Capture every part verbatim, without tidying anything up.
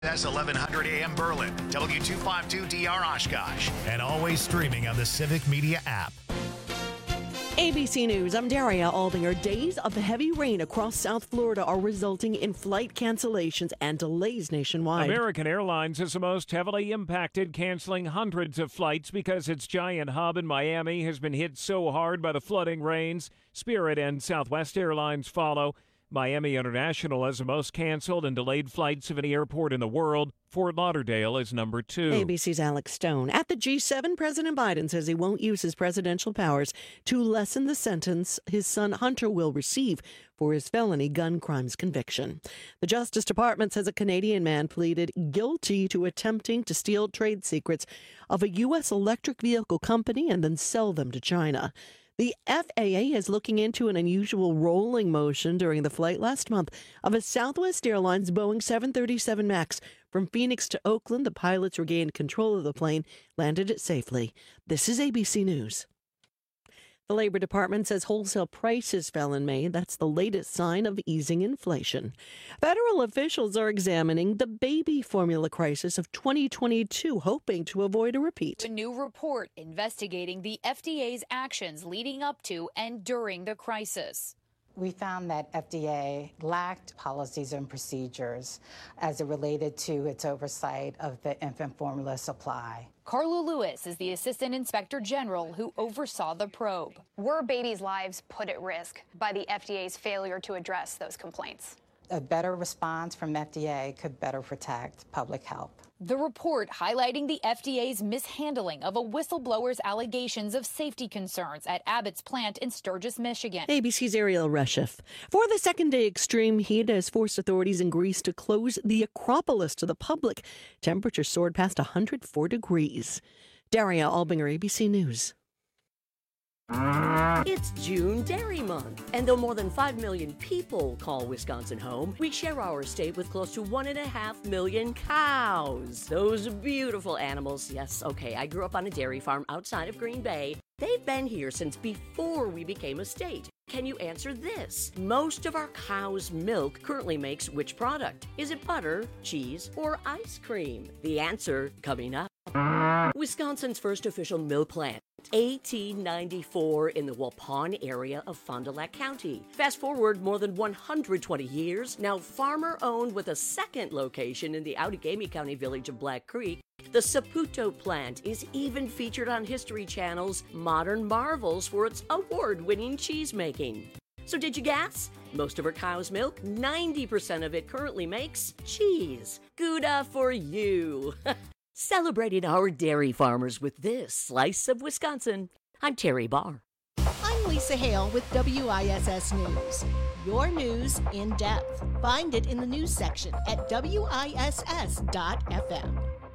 That's eleven hundred A M Berlin, W two fifty-two D R Oshkosh, and always streaming on the Civic Media app. A B C News, I'm Daria Aldinger. Days of heavy rain across South Florida are resulting in flight cancellations and delays nationwide. American Airlines is the most heavily impacted, canceling hundreds of flights because its giant hub in Miami has been hit so hard by the flooding rains. Spirit and Southwest Airlines follow. Miami International has the most canceled and delayed flights of any airport in the world. Fort Lauderdale is number two. A B C's Alex Stone. At the G seven, President Biden says he won't use his presidential powers to lessen the sentence his son Hunter will receive for his felony gun crimes conviction. The Justice Department says a Canadian man pleaded guilty to attempting to steal trade secrets of a U S electric vehicle company and then sell them to China. The F A A is looking into an unusual rolling motion during the flight last month of a Southwest Airlines Boeing seven thirty-seven MAX. From Phoenix to Oakland, the pilots regained control of the plane, landed it safely. This is A B C News. The Labor Department says wholesale prices fell in May. That's the latest sign of easing inflation. Federal officials are examining the baby formula crisis of twenty twenty-two, hoping to avoid a repeat. A new report investigating the F D A's actions leading up to and during the crisis. We found that F D A lacked policies and procedures as it related to its oversight of the infant formula supply. Carla Lewis is the Assistant Inspector General who oversaw the probe. Were babies' lives put at risk by the F D A's failure to address those complaints? A better response from F D A could better protect public health. The report highlighting the F D A's mishandling of a whistleblower's allegations of safety concerns at Abbott's plant in Sturgis, Michigan. A B C's Ariel Reshef. For the second day, extreme heat has forced authorities in Greece to close the Acropolis to the public. Temperatures soared past one hundred four degrees. Daria Albinger, A B C News. It's June Dairy Month, and though more than five million people call Wisconsin home, we share our state with close to one and a half million cows. Those beautiful animals. Yes, okay, I grew up on a dairy farm outside of Green Bay. They've been here since before we became a state. Can you answer this? Most of our cow's milk currently makes which product? Is it butter, cheese, or ice cream? The answer coming up. Wisconsin's first official milk plant, eighteen ninety-four, in the Waupun area of Fond du Lac County. Fast forward more than one hundred twenty years, now farmer-owned with a second location in the Outagamie County village of Black Creek. The Saputo plant is even featured on History Channel's Modern Marvels for its award-winning cheese making. So did you guess? Most of our cow's milk, ninety percent of it currently makes cheese. Gouda for you! Celebrating our dairy farmers with this slice of Wisconsin. I'm Terry Barr. I'm Lisa Hale with W I S S News. Your news in depth. Find it in the news section at W I S S dot F M.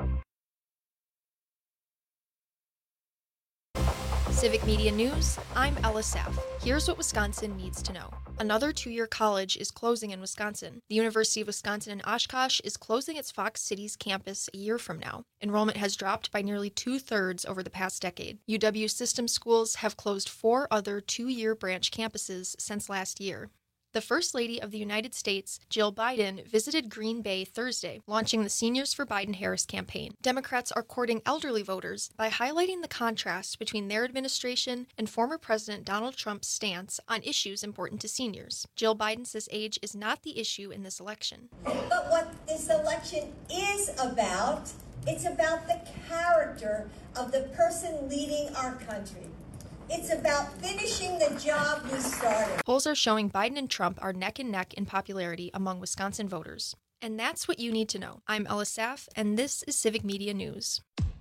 Civic Media News, I'm Ella Saff. Here's what Wisconsin needs to know. Another two-year college is closing in Wisconsin. The University of Wisconsin in Oshkosh is closing its Fox Cities campus a year from now. Enrollment has dropped by nearly two-thirds over the past decade. U W system schools have closed four other two-year branch campuses since last year. The First Lady of the United States, Jill Biden, visited Green Bay Thursday, launching the Seniors for Biden-Harris campaign. Democrats are courting elderly voters by highlighting the contrast between their administration and former President Donald Trump's stance on issues important to seniors. Jill Biden says age is not the issue in this election. But what this election is about, it's about the character of the person leading our country. It's about finishing the job we started. Polls are showing Biden and Trump are neck and neck in popularity among Wisconsin voters. And that's what you need to know. I'm Ella Saff, and this is Civic Media News.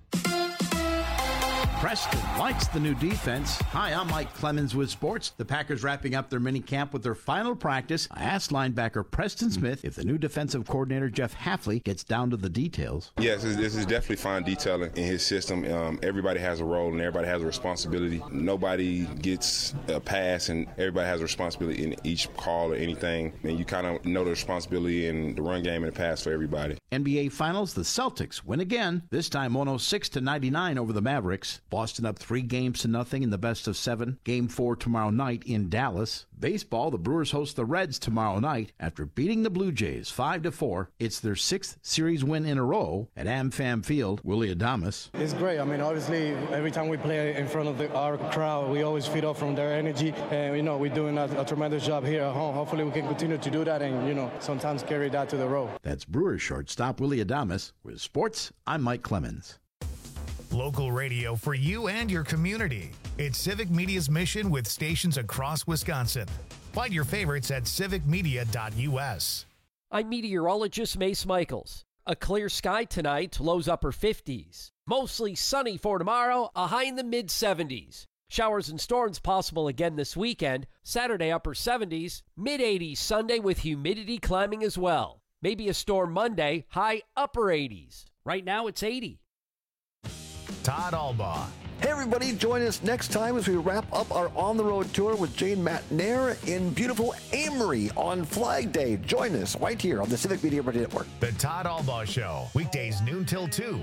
Preston likes the new defense. Hi, I'm Mike Clemens with sports. The Packers wrapping up their mini camp with their final practice. I asked linebacker Preston Smith if the new defensive coordinator Jeff Hafley gets down to the details. Yes, this is definitely fine detailing in his system. Um, everybody has a role and everybody has a responsibility. Nobody gets a pass and everybody has a responsibility in each call or anything. And you kind of know the responsibility in the run game and the pass for everybody. N B A Finals, the Celtics win again, this time one oh six to ninety-nine over the Mavericks. Boston up three games to nothing in the best of seven. Game four tomorrow night in Dallas. Baseball, the Brewers host the Reds tomorrow night after beating the Blue Jays five to four. It's their sixth series win in a row at AmFam Field. Willie Adames. It's great. I mean, obviously, every time we play in front of the, our crowd, we always feed off from their energy. And, you know, we're doing a, a tremendous job here at home. Hopefully, we can continue to do that and, you know, sometimes carry that to the road. That's Brewers shortstop Willie Adames. With sports, I'm Mike Clemens. Local radio for you and your community. It's Civic Media's mission with stations across Wisconsin. Find your favorites at civic media dot u s. I'm meteorologist Mace Michaels. A clear sky tonight, lows upper fifties. Mostly sunny for tomorrow, a high in the mid seventies. Showers and storms possible again this weekend. Saturday upper seventies, mid eighties Sunday with humidity climbing as well. Maybe a storm Monday, high upper eighties. Right now it's eighty. Todd Albaugh. Hey everybody, join us next time as we wrap up our on-the-road tour with Jane Matt-Nair in beautiful Amory on Flag Day. Join us right here on the Civic Media Radio Network. The Todd Albaugh Show, weekdays noon till two.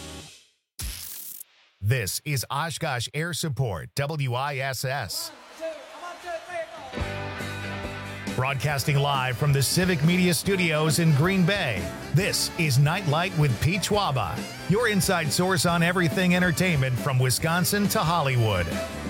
This is Oshkosh Air Support, W I S S. Broadcasting live from the Civic Media Studios in Green Bay, this is Nightlight with Pete Schwaba, your inside source on everything entertainment from Wisconsin to Hollywood.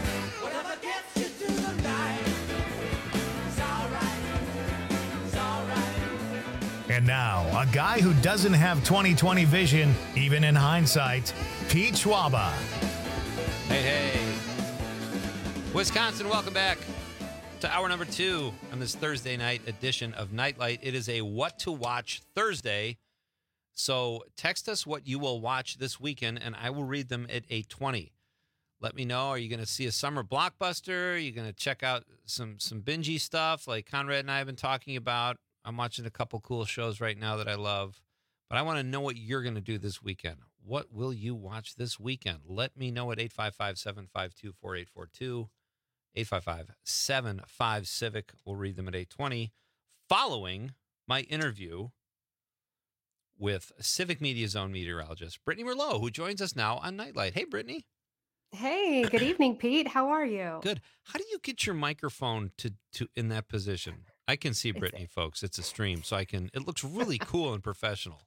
And now, a guy who doesn't have twenty twenty vision, even in hindsight, Pete Schwaba. Hey, hey. Wisconsin, welcome back to hour number two on this Thursday night edition of Nightlight. It is a What to Watch Thursday. So text us what you will watch this weekend, and I will read them at eight twenty. Let me know, are you going to see a summer blockbuster? Are you going to check out some, some bingey stuff like Conrad and I have been talking about? I'm watching a couple cool shows right now that I love, but I want to know what you're going to do this weekend. What will you watch this weekend? Let me know at eight five five, seven five two, four eight four two. eight five five, seven five, Civic. We'll read them at eight twenty. Following my interview with Civic Media's own meteorologist, Brittany Merlot, who joins us now on Nightlight. Hey, Brittany. Hey, good evening, Pete. How are you? Good. How do you get your microphone to, to in that position? I can see Brittany, it's, folks. It's a stream, so I can. It looks really cool and professional.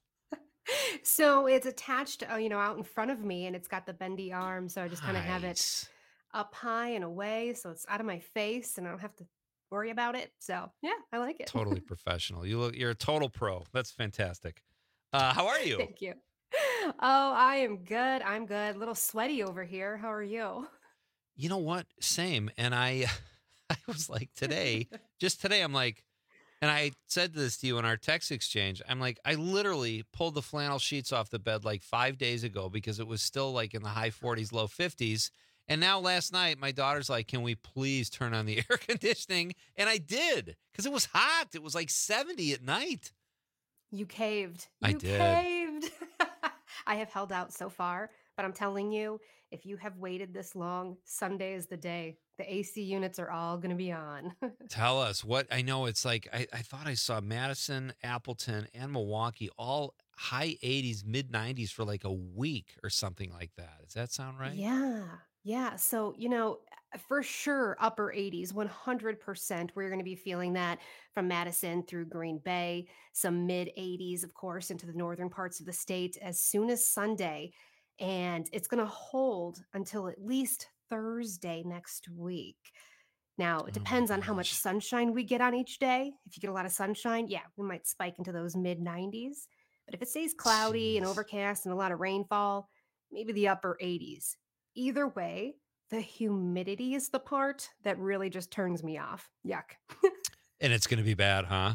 So it's attached, uh, you know, out in front of me, and it's got the bendy arm, so I just kind of nice. have it up high and away, so it's out of my face and I don't have to worry about it. So yeah, I like it. Totally professional. You look, you're a total pro. That's fantastic. Uh, how are you? Thank you. Oh, I am good. I'm good. A little sweaty over here. How are you? You know what? Same. And I, I was like today, just today, I'm like, and I said this to you in our text exchange. I'm like, I literally pulled the flannel sheets off the bed like five days ago because it was still like in the high forties, low fifties. And now last night, my daughter's like, can we please turn on the air conditioning? And I did, because it was hot. It was like seventy at night. You caved. You I did. caved. I have held out so far, but I'm telling you, if you have waited this long, Sunday is the day. The A C units are all going to be on. Tell us what I know. It's like, I, I thought I saw Madison, Appleton, and Milwaukee all high eighties, mid nineties for like a week or something like that. Does that sound right? Yeah. Yeah. So, you know, for sure, upper eighties, one hundred percent. We're going to be feeling that from Madison through Green Bay, some mid eighties, of course, into the northern parts of the state as soon as Sunday. And it's going to hold until at least Thursday next week. Now, it depends oh on how much sunshine we get on each day. If you get a lot of sunshine, yeah, we might spike into those mid nineties. But if it stays cloudy Jeez. and overcast and a lot of rainfall, maybe the upper eighties. Either way, the humidity is the part that really just turns me off. Yuck. And it's going to be bad, huh?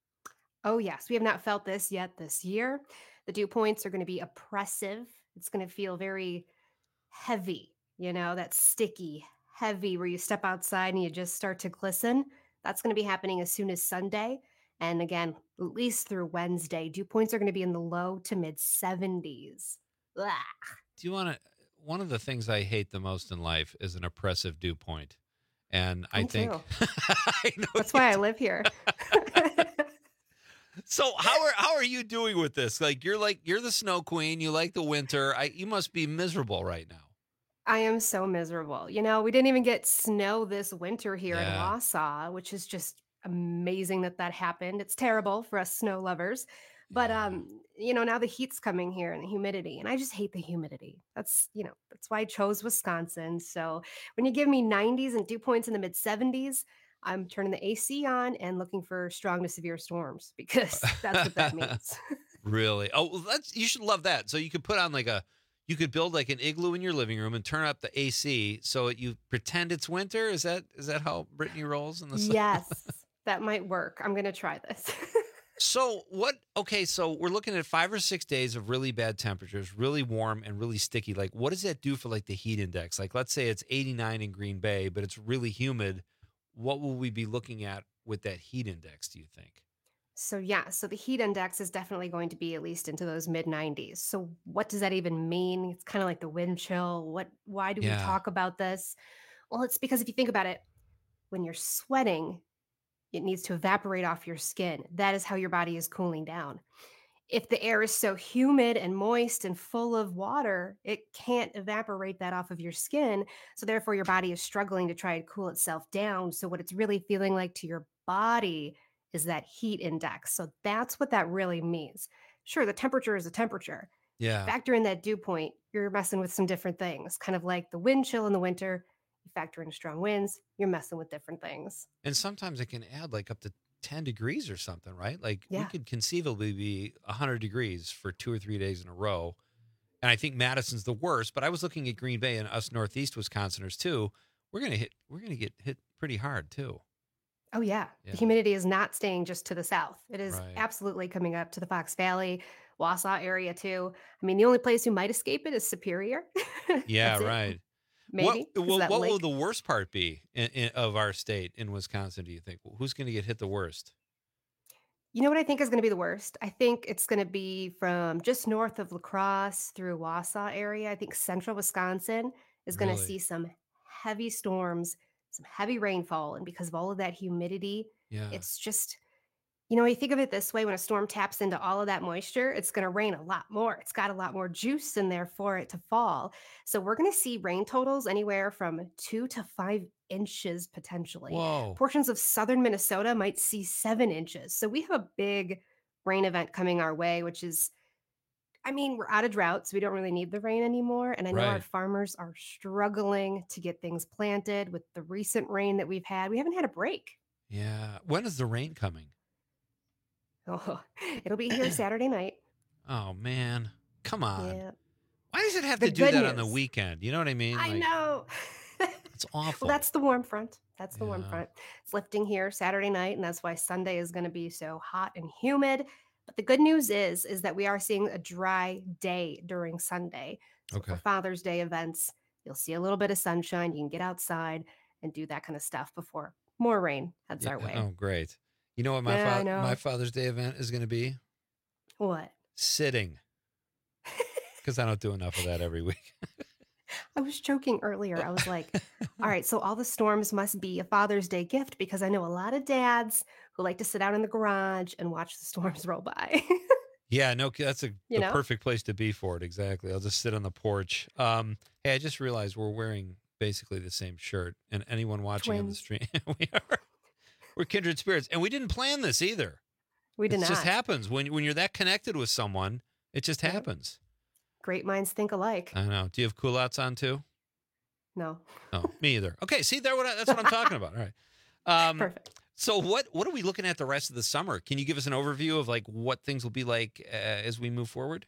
Oh, yes. We have not felt this yet this year. The dew points are going to be oppressive. It's going to feel very heavy, you know, that sticky, heavy where you step outside and you just start to glisten. That's going to be happening as soon as Sunday. And again, at least through Wednesday, dew points are going to be in the low to mid seventies. Blah. Do you want to? One of the things I hate the most in life is an oppressive dew point. And I Me think I that's why I live here. So how are how are you doing with this? Like you're like you're the snow queen, you like the winter. I you must be miserable right now. I am so miserable. You know, we didn't even get snow this winter here in Yeah. Wausau, which is just amazing that that happened. It's terrible for us snow lovers. But um, you know, now the heat's coming here and the humidity, and I just hate the humidity. That's, you know, that's why I chose Wisconsin. So when you give me nineties and dew points in the mid seventies, I'm turning the A C on and looking for strong to severe storms because that's what that means. Really? Oh, well, that's you should love that. So you could put on like a, you could build like an igloo in your living room and turn up the A C so you pretend it's winter. Is that is that how Brittany rolls in the sun? Yes, that might work. I'm going to try this. So what? Okay, so we're looking at five or six days of really bad temperatures, really warm and really sticky. Like, what does that do for like the heat index? Like, let's say it's eighty-nine in Green Bay, but it's really humid. What will we be looking at with that heat index? Do you think? So yeah, so the heat index is definitely going to be at least into those mid nineties. So what does that even mean? It's kind of like the wind chill. What why do we Yeah. talk about this? Well, it's because if you think about it, when you're sweating, it needs to evaporate off your skin. That is how your body is cooling down. If the air is so humid and moist and full of water, it can't evaporate that off of your skin. So therefore your body is struggling to try and cool itself down. So what it's really feeling like to your body is that heat index. So that's what that really means. Sure, the temperature is a temperature. Yeah. Factor in that dew point, you're messing with some different things. Kind of like the wind chill in the winter, you factor in strong winds, you're messing with different things. And sometimes it can add like up to ten degrees or something, right? Like we Yeah. could conceivably be one hundred degrees for two or three days in a row. And I think Madison's the worst, but I was looking at Green Bay and us Northeast Wisconsiners too. We're going to hit we're going to get hit pretty hard too. Oh, yeah. Yeah. The humidity is not staying just to the south. It is Right. absolutely coming up to the Fox Valley, Wausau area too. I mean, the only place who might escape it is Superior. Yeah, That's it. right. Maybe. What 'cause well, that what will lake- the worst part be in, in, of our state in Wisconsin, do you think? Who's going to get hit the worst? You know what I think is going to be the worst? I think it's going to be from just north of La Crosse through Wausau area. I think central Wisconsin is going to Really? see some heavy storms, some heavy rainfall. And because of all of that humidity, Yeah. it's just, you know, you think of it this way, when a storm taps into all of that moisture, it's going to rain a lot more. It's got a lot more juice in there for it to fall. So we're going to see rain totals anywhere from two to five inches potentially. Whoa. Portions of southern Minnesota might see seven inches. So we have a big rain event coming our way, which is, I mean, we're out of drought, so we don't really need the rain anymore. And I know our Right. farmers are struggling to get things planted with the recent rain that we've had. We haven't had a break. Yeah. When is the rain coming? Oh, it'll be here Saturday night. Oh man. Come on. Yeah. Why does it have The to do good that on the news- weekend? You know what I mean? I Like, know. It's awful. Well, that's the warm front. That's the warm Yeah. front. It's lifting here Saturday night, and that's why Sunday is going to be so hot and humid. But the good news is, is that we are seeing a dry day during Sunday. So Okay. for Father's Day events, you'll see a little bit of sunshine. You can get outside and do that kind of stuff before more rain heads Yeah, our way. Oh, great. You know what my Yeah, I fa- know. my Father's Day event is going to be? What? Sitting. Because I don't do enough of that every week. I was joking earlier. I was like, all right, so all the storms must be a Father's Day gift because I know a lot of dads who like to sit out in the garage and watch the storms roll by. Yeah, no, that's a You the know? perfect place to be for it. Exactly. I'll just sit on the porch. Um, hey, I just realized we're wearing basically the same shirt, and anyone watching on the Twins. stream, we are. We're kindred spirits, and we didn't plan this either. We did It just not. happens when when you're that connected with someone. It just happens. Great minds think alike. I know. Do you have culottes on too? No. No, me either. Okay, see, there. What I, that's what I'm talking about. All right. Um, Perfect. So what what are we looking at the rest of the summer? Can you give us an overview of like what things will be like uh, as we move forward?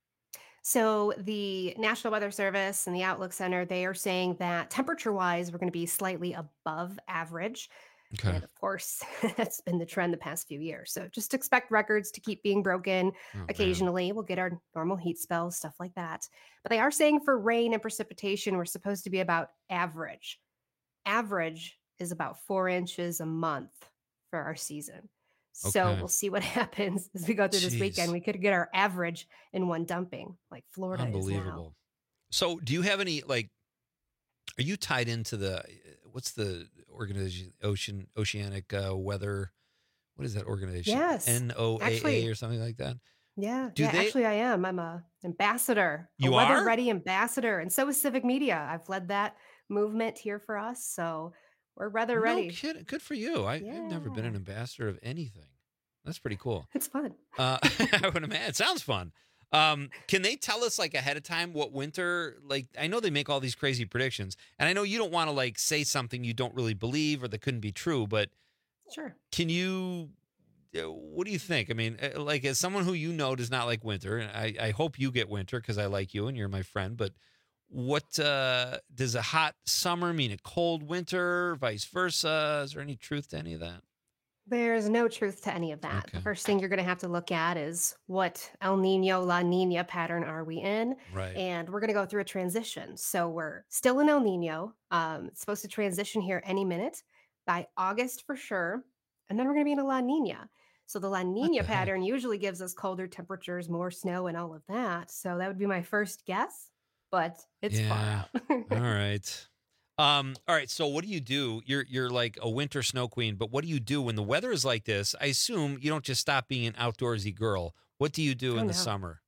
So the National Weather Service and the Outlook Center, they are saying that temperature-wise, we're going to be slightly above average. Okay. And of course, that's been the trend the past few years. So just expect records to keep being broken. Oh, man. Occasionally, we'll get our normal heat spells, stuff like that. But they are saying for rain and precipitation, we're supposed to be about average. Average is about four inches a month for our season. So Okay. we'll see what happens as we go through this Jeez. weekend. We could get our average in one dumping, like Florida is now. Unbelievable. So, do you have any like? Are you tied into the what's the organization? Ocean Oceanic uh, Weather. What is that organization? Yes. N O A A Actually- or something like that. Yeah, Do yeah. they- Actually, I am. I'm a ambassador, You a weather are? ready ambassador, and so is Civic Media. I've led that movement here for us, so we're weather No ready. kidding. Good for you. I, I've never been an ambassador of anything. That's pretty cool. It's fun. Uh, I would imagine. It sounds fun. Um, can they tell us like ahead of time what winter, like, I know they make all these crazy predictions, and I know you don't want to like say something you don't really believe or that couldn't be true, but Sure. can you, uh, what do you think? I mean, uh, like as someone who you know does not like winter, and I, I hope you get winter because I like you and you're my friend, but what, uh, does a hot summer mean a cold winter, vice versa? Is there any truth to any of that? There's no truth to any of that. The first thing you're going to have to look at is what El Nino, La Nina pattern are we in? Right. And we're going to go through a transition. So we're still in El Nino. Um, it's supposed to transition here any minute by August for sure. And then we're going to be in a La Nina. So the La Nina the heck? pattern usually gives us colder temperatures, more snow, and all of that. So that would be my first guess, but it's Yeah. far out. All right. Um, all right. So what do you do? You're you're like a winter snow queen, but what do you do when the weather is like this? I assume you don't just stop being an outdoorsy girl. What do you do Oh, in the no. summer?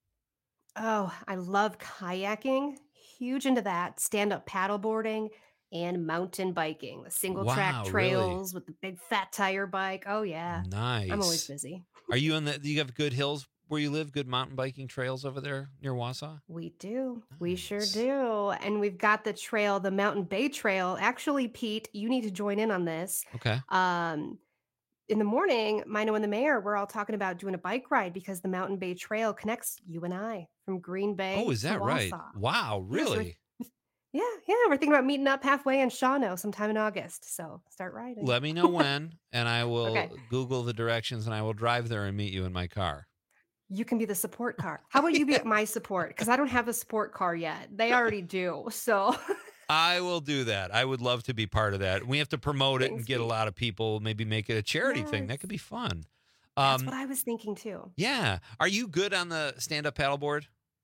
Oh, I love kayaking. Huge into that. Stand up paddleboarding and mountain biking. The single track Wow, really? trails with the big fat tire bike. Oh, yeah. Nice. I'm always busy. Are you in the? Do you have good hills where you live? Good mountain biking trails over there near Wausau? We do. We sure do. And we've got the trail, the Mountain Bay Trail. Actually, Pete, you need to join in on this. Okay. Um, in the morning, Mino and the mayor, we're all talking about doing a bike ride because the Mountain Bay Trail connects you and I from Green Bay. Oh, is to that right? Wausau. Wow, Yeah, so we're- really? Yeah, yeah. We're thinking about meeting up halfway in Shawano sometime in August. So start riding. Let me know when, and I will Okay. Google the directions, and I will drive there and meet you in my car. You can be the support car. How about you be my support? Because I don't have a support car yet. They already do. So I will do that. I would love to be part of that. We have to promote it and Thanks, get a Pete. lot of people, maybe make it a charity thing. That could be fun. that's Um, what I was thinking too. yeah. Are you good on the stand-up paddleboard?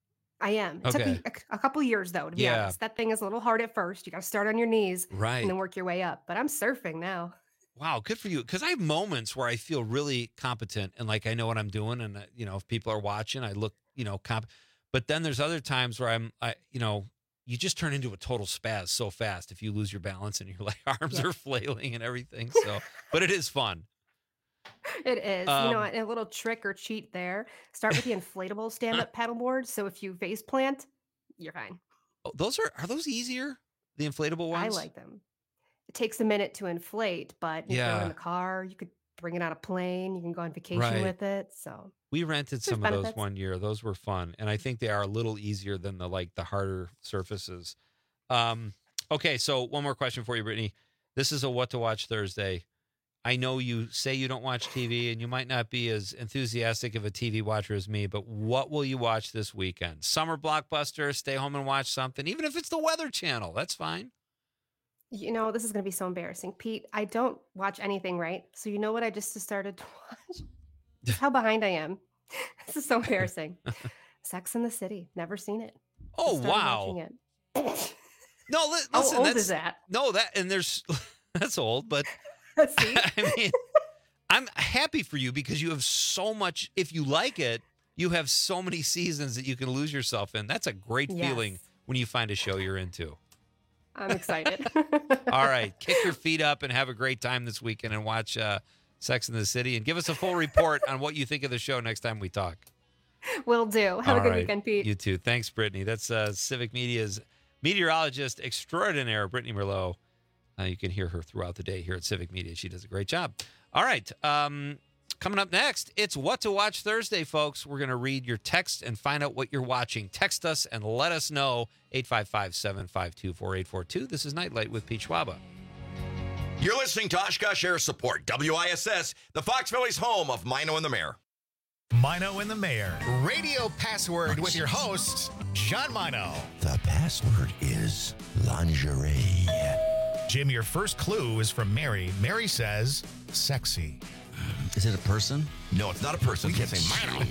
I am. It took me Okay. a, a couple years though, to be Yeah. honest. That thing is a little hard at first. You got to start on your knees Right. and then work your way up. But I'm surfing now. Wow, good for you. Because I have moments where I feel really competent and like I know what I'm doing, and uh, you know, if people are watching, I look, you know, comp. But then there's other times where I'm, I, you know, you just turn into a total spaz so fast if you lose your balance and your like arms Yeah. are flailing and everything. So, but it is fun. It is. you know, Um, a little trick or cheat there. Start with the inflatable stand-up paddleboard. So if you face plant, you're fine. Oh, those are are those easier? The inflatable I ones? like them. It takes a minute to inflate, but you throw it Yeah. in the car. You could bring it on a plane. You can go on vacation Right. with it. So We rented There's some of those benefits. one year. Those were fun, and I think they are a little easier than the like the harder surfaces. Um, okay, so one more question for you, Brittany. This is a What to Watch Thursday. I know you say you don't watch T V, and you might not be as enthusiastic of a T V watcher as me, but what will you watch this weekend? Summer blockbuster, stay home and watch something, even if it's the Weather Channel. That's fine. you know, this is going to be so embarrassing. Pete, I don't watch anything, right? So you know what I just started to watch? Just how behind I am. This is so embarrassing. Sex in the City. Never seen it. Oh, Just started wow. watching it. No, li- How listen. old that's, is that? No, that and there's that's old, but See? I mean, I'm happy for you because you have so much. If you like it, you have so many seasons that you can lose yourself in. That's a great Yes. feeling when you find a show you're into. I'm excited. All right, kick your feet up and have a great time this weekend and watch uh, Sex in the City and give us a full report on what you think of the show next time we talk. Will do. Have All a good right. weekend, Pete. You too. Thanks, Brittany. That's uh, Civic Media's meteorologist extraordinaire, Brittany Merlot. Uh, you can hear her throughout the day here at Civic Media. She does a great job. All right. Um, coming up next, it's What to Watch Thursday, folks. We're going to read your text and find out what you're watching. Text us and let us know. eight five five, seven five two, four eight four two. This is Nightlight with Pete Schwaba. You're listening to Oshkosh Air Support, W I S S, the Fox Valley's home of Mino and the Mayor. Mino and the Mayor. Radio password with your host, Sean Mino. The password is lingerie. Jim, your first clue is from Mary. Mary says, sexy. Is it a person? No, it's not a person. We You can't say Mino.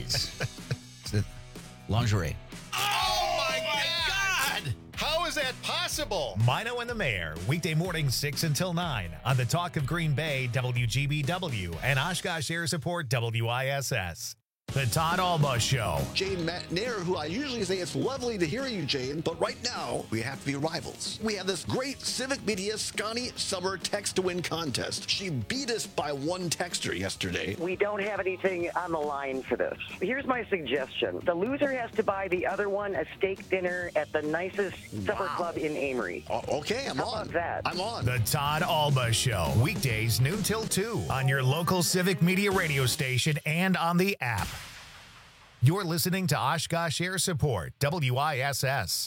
Is it lingerie? Oh, my God! How is that possible? Mino and the Mayor, weekday morning six until nine on the Talk of Green Bay, W G B W, and Oshkosh Air Support, W I S S. The Todd Alba Show. Jane McNair, who I usually say it's lovely to hear you, Jane, but right now we have to be rivals. We have this great Civic Media Scotty Summer Text to Win contest. She beat us by one texter yesterday. We don't have anything on the line for this. Here's my suggestion. The loser has to buy the other one a steak dinner at the nicest supper Wow. club in Amory. Uh, okay, I'm How on. about that? I'm on. The Todd Alba Show. Weekdays noon till two on your local Civic Media radio station and on the app. You're listening to Oshkosh Air Support, W I S S.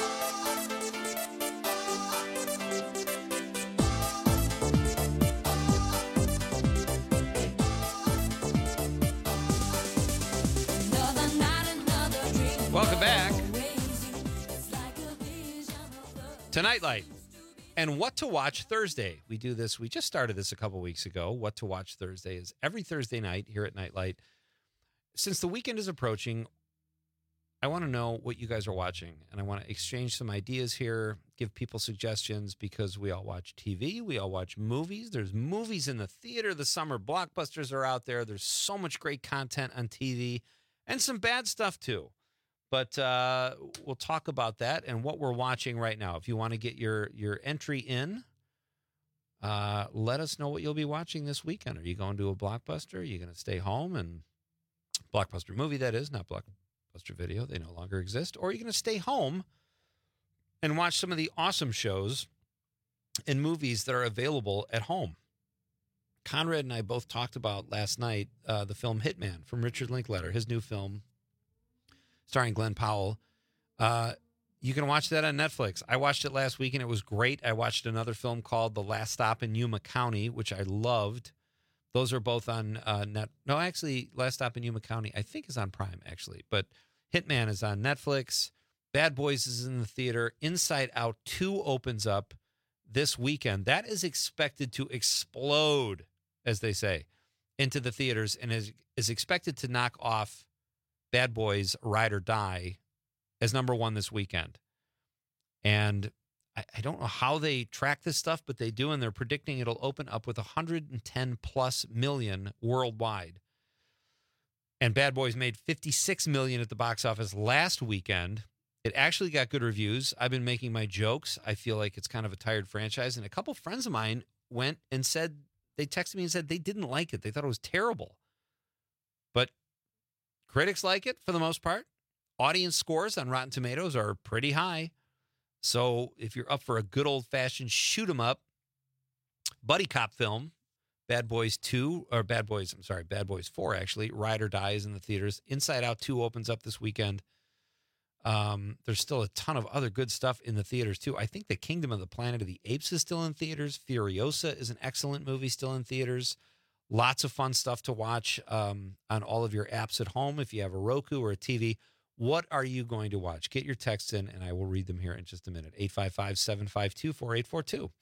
Welcome back to Nightlight and What to Watch Thursday. We do this, we just started this a couple weeks ago. What to Watch Thursday is every Thursday night here at Nightlight. Since the weekend is approaching, I want to know what you guys are watching, and I want to exchange some ideas here, give people suggestions, because we all watch T V, we all watch movies. There's movies in the theater. The summer blockbusters are out there. There's so much great content on T V and some bad stuff too. But uh, we'll talk about that and what we're watching right now. If you want to get your, your entry in, uh, let us know what you'll be watching this weekend. Are you going to a blockbuster? Are you going to stay home and blockbuster movie, that is, not Blockbuster Video. They no longer exist. Or are you going to stay home and watch some of the awesome shows and movies that are available at home? Conrad and I both talked about last night uh, the film Hitman from Richard Linklater, his new film starring Glenn Powell. Uh, you can watch that on Netflix. I watched it last week and it was great. I watched another film called The Last Stop in Yuma County, which I loved. Those are both on uh, net. No, actually, Last Stop in Yuma County, I think, is on Prime, actually. But Hitman is on Netflix. Bad Boys is in the theater. Inside Out two opens up this weekend. That is expected to explode, as they say, into the theaters and is, is expected to knock off Bad Boys Ride or Die as number one this weekend. And I, I don't know how they track this stuff, but they do, and they're predicting it'll open up with one hundred ten plus million worldwide. And Bad Boys made fifty-six million at the box office last weekend. It actually got good reviews. I've been making my jokes. I feel like it's kind of a tired franchise. And a couple friends of mine went and said, they texted me and said they didn't like it. They thought it was terrible. But critics like it for the most part. Audience scores on Rotten Tomatoes are pretty high. So if you're up for a good old-fashioned shoot 'em up buddy cop film, Bad Boys two, or Bad Boys, I'm sorry, Bad Boys four, actually, Ride or Die is in the theaters. Inside Out two opens up this weekend. Um, there's still a ton of other good stuff in the theaters, too. I think The Kingdom of the Planet of the Apes is still in theaters. Furiosa is an excellent movie still in theaters. Lots of fun stuff to watch um, on all of your apps at home if you have a Roku or a T V. What are you going to watch? Get your texts in, and I will read them here in just a minute. eight five five, seven five two, four eight four two.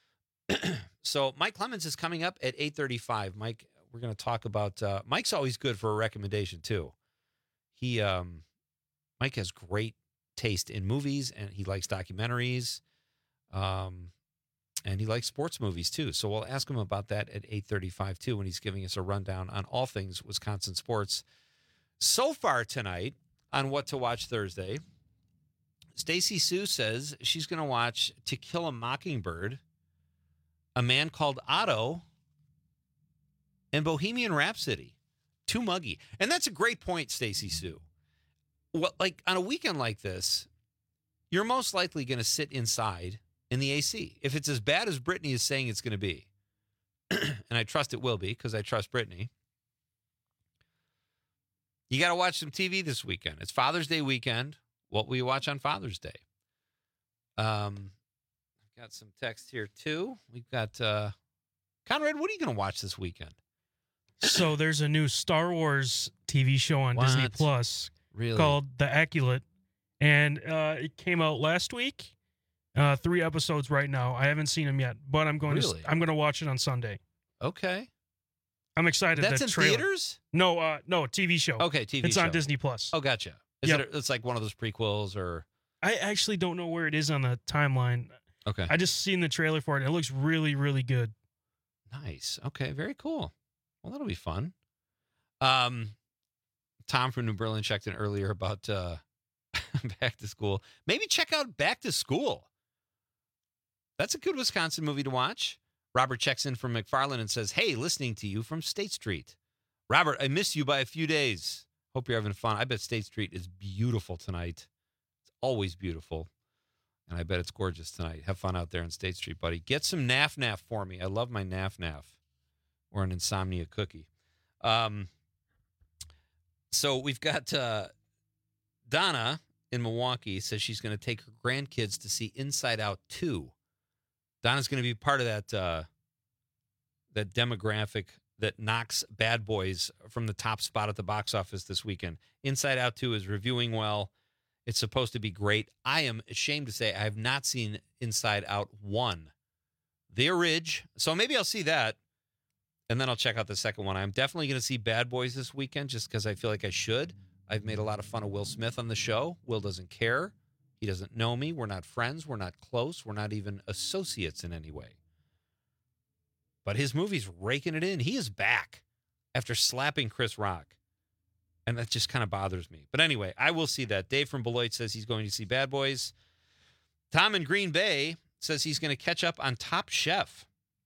So Mike Clemens is coming up at eight thirty-five. Mike, we're going to talk about uh, – Mike's always good for a recommendation, too. He um, Mike has great taste in movies, and he likes documentaries, um, and he likes sports movies, too. So we'll ask him about that at eight thirty-five, too, when he's giving us a rundown on all things Wisconsin sports. So far tonight – on What to Watch Thursday, Stacy Sue says she's going to watch To Kill a Mockingbird, A Man Called Otto, and Bohemian Rhapsody. Too muggy. And that's a great point, Stacy Sue. What, like on a weekend like this, you're most likely going to sit inside in the A C. If it's as bad as Brittany is saying it's going to be, and I trust it will be because I trust Brittany, you got to watch some T V this weekend. It's Father's Day weekend. What will you watch on Father's Day? Um, I've got some text here, too. We've got, uh, Conrad, what are you going to watch this weekend? So there's a new Star Wars T V show on What? Disney Plus Really? called The Acolyte, and uh, it came out last week. Uh, three episodes right now. I haven't seen them yet, but I'm going Really? to I'm going to watch it on Sunday. Okay. I'm excited. That's that in trailer. theaters? No, uh, no, T V show. Okay, T V it's show. on Disney Plus. Oh, gotcha. Is Yep. it? A, it's like one of those prequels, or I actually don't know where it is on the timeline. okay, I just seen the trailer for it. And it looks really, really good. nice. Okay, very cool. Well, that'll be fun. Um, Tom from New Berlin checked in earlier about uh, Back to School. Maybe check out Back to School. That's a good Wisconsin movie to watch. Robert checks in from McFarland and says, hey, listening to you from State Street. Robert, I miss you by a few days. Hope you're having fun. I bet State Street is beautiful tonight. It's always beautiful. And I bet it's gorgeous tonight. Have fun out there in State Street, buddy. Get some Naf Naf for me. I love my Naf Naf. Or an insomnia cookie. Um, so we've got uh, Donna in Milwaukee says she's going to take her grandkids to see Inside Out two. Donna's going to be part of that uh, that demographic that knocks Bad Boys from the top spot at the box office this weekend. Inside Out two is reviewing well. It's supposed to be great. I am ashamed to say I have not seen Inside Out one. The Ridge. So maybe I'll see that, and then I'll check out the second one. I'm definitely going to see Bad Boys this weekend just because I feel like I should. I've made a lot of fun of Will Smith on the show. Will doesn't care. He doesn't know me. We're not friends. We're not close. We're not even associates in any way. But his movie's raking it in. He is back after slapping Chris Rock. And that just kind of bothers me. But anyway, I will see that. Dave from Beloit says he's going to see Bad Boys. Tom in Green Bay says he's going to catch up on Top Chef.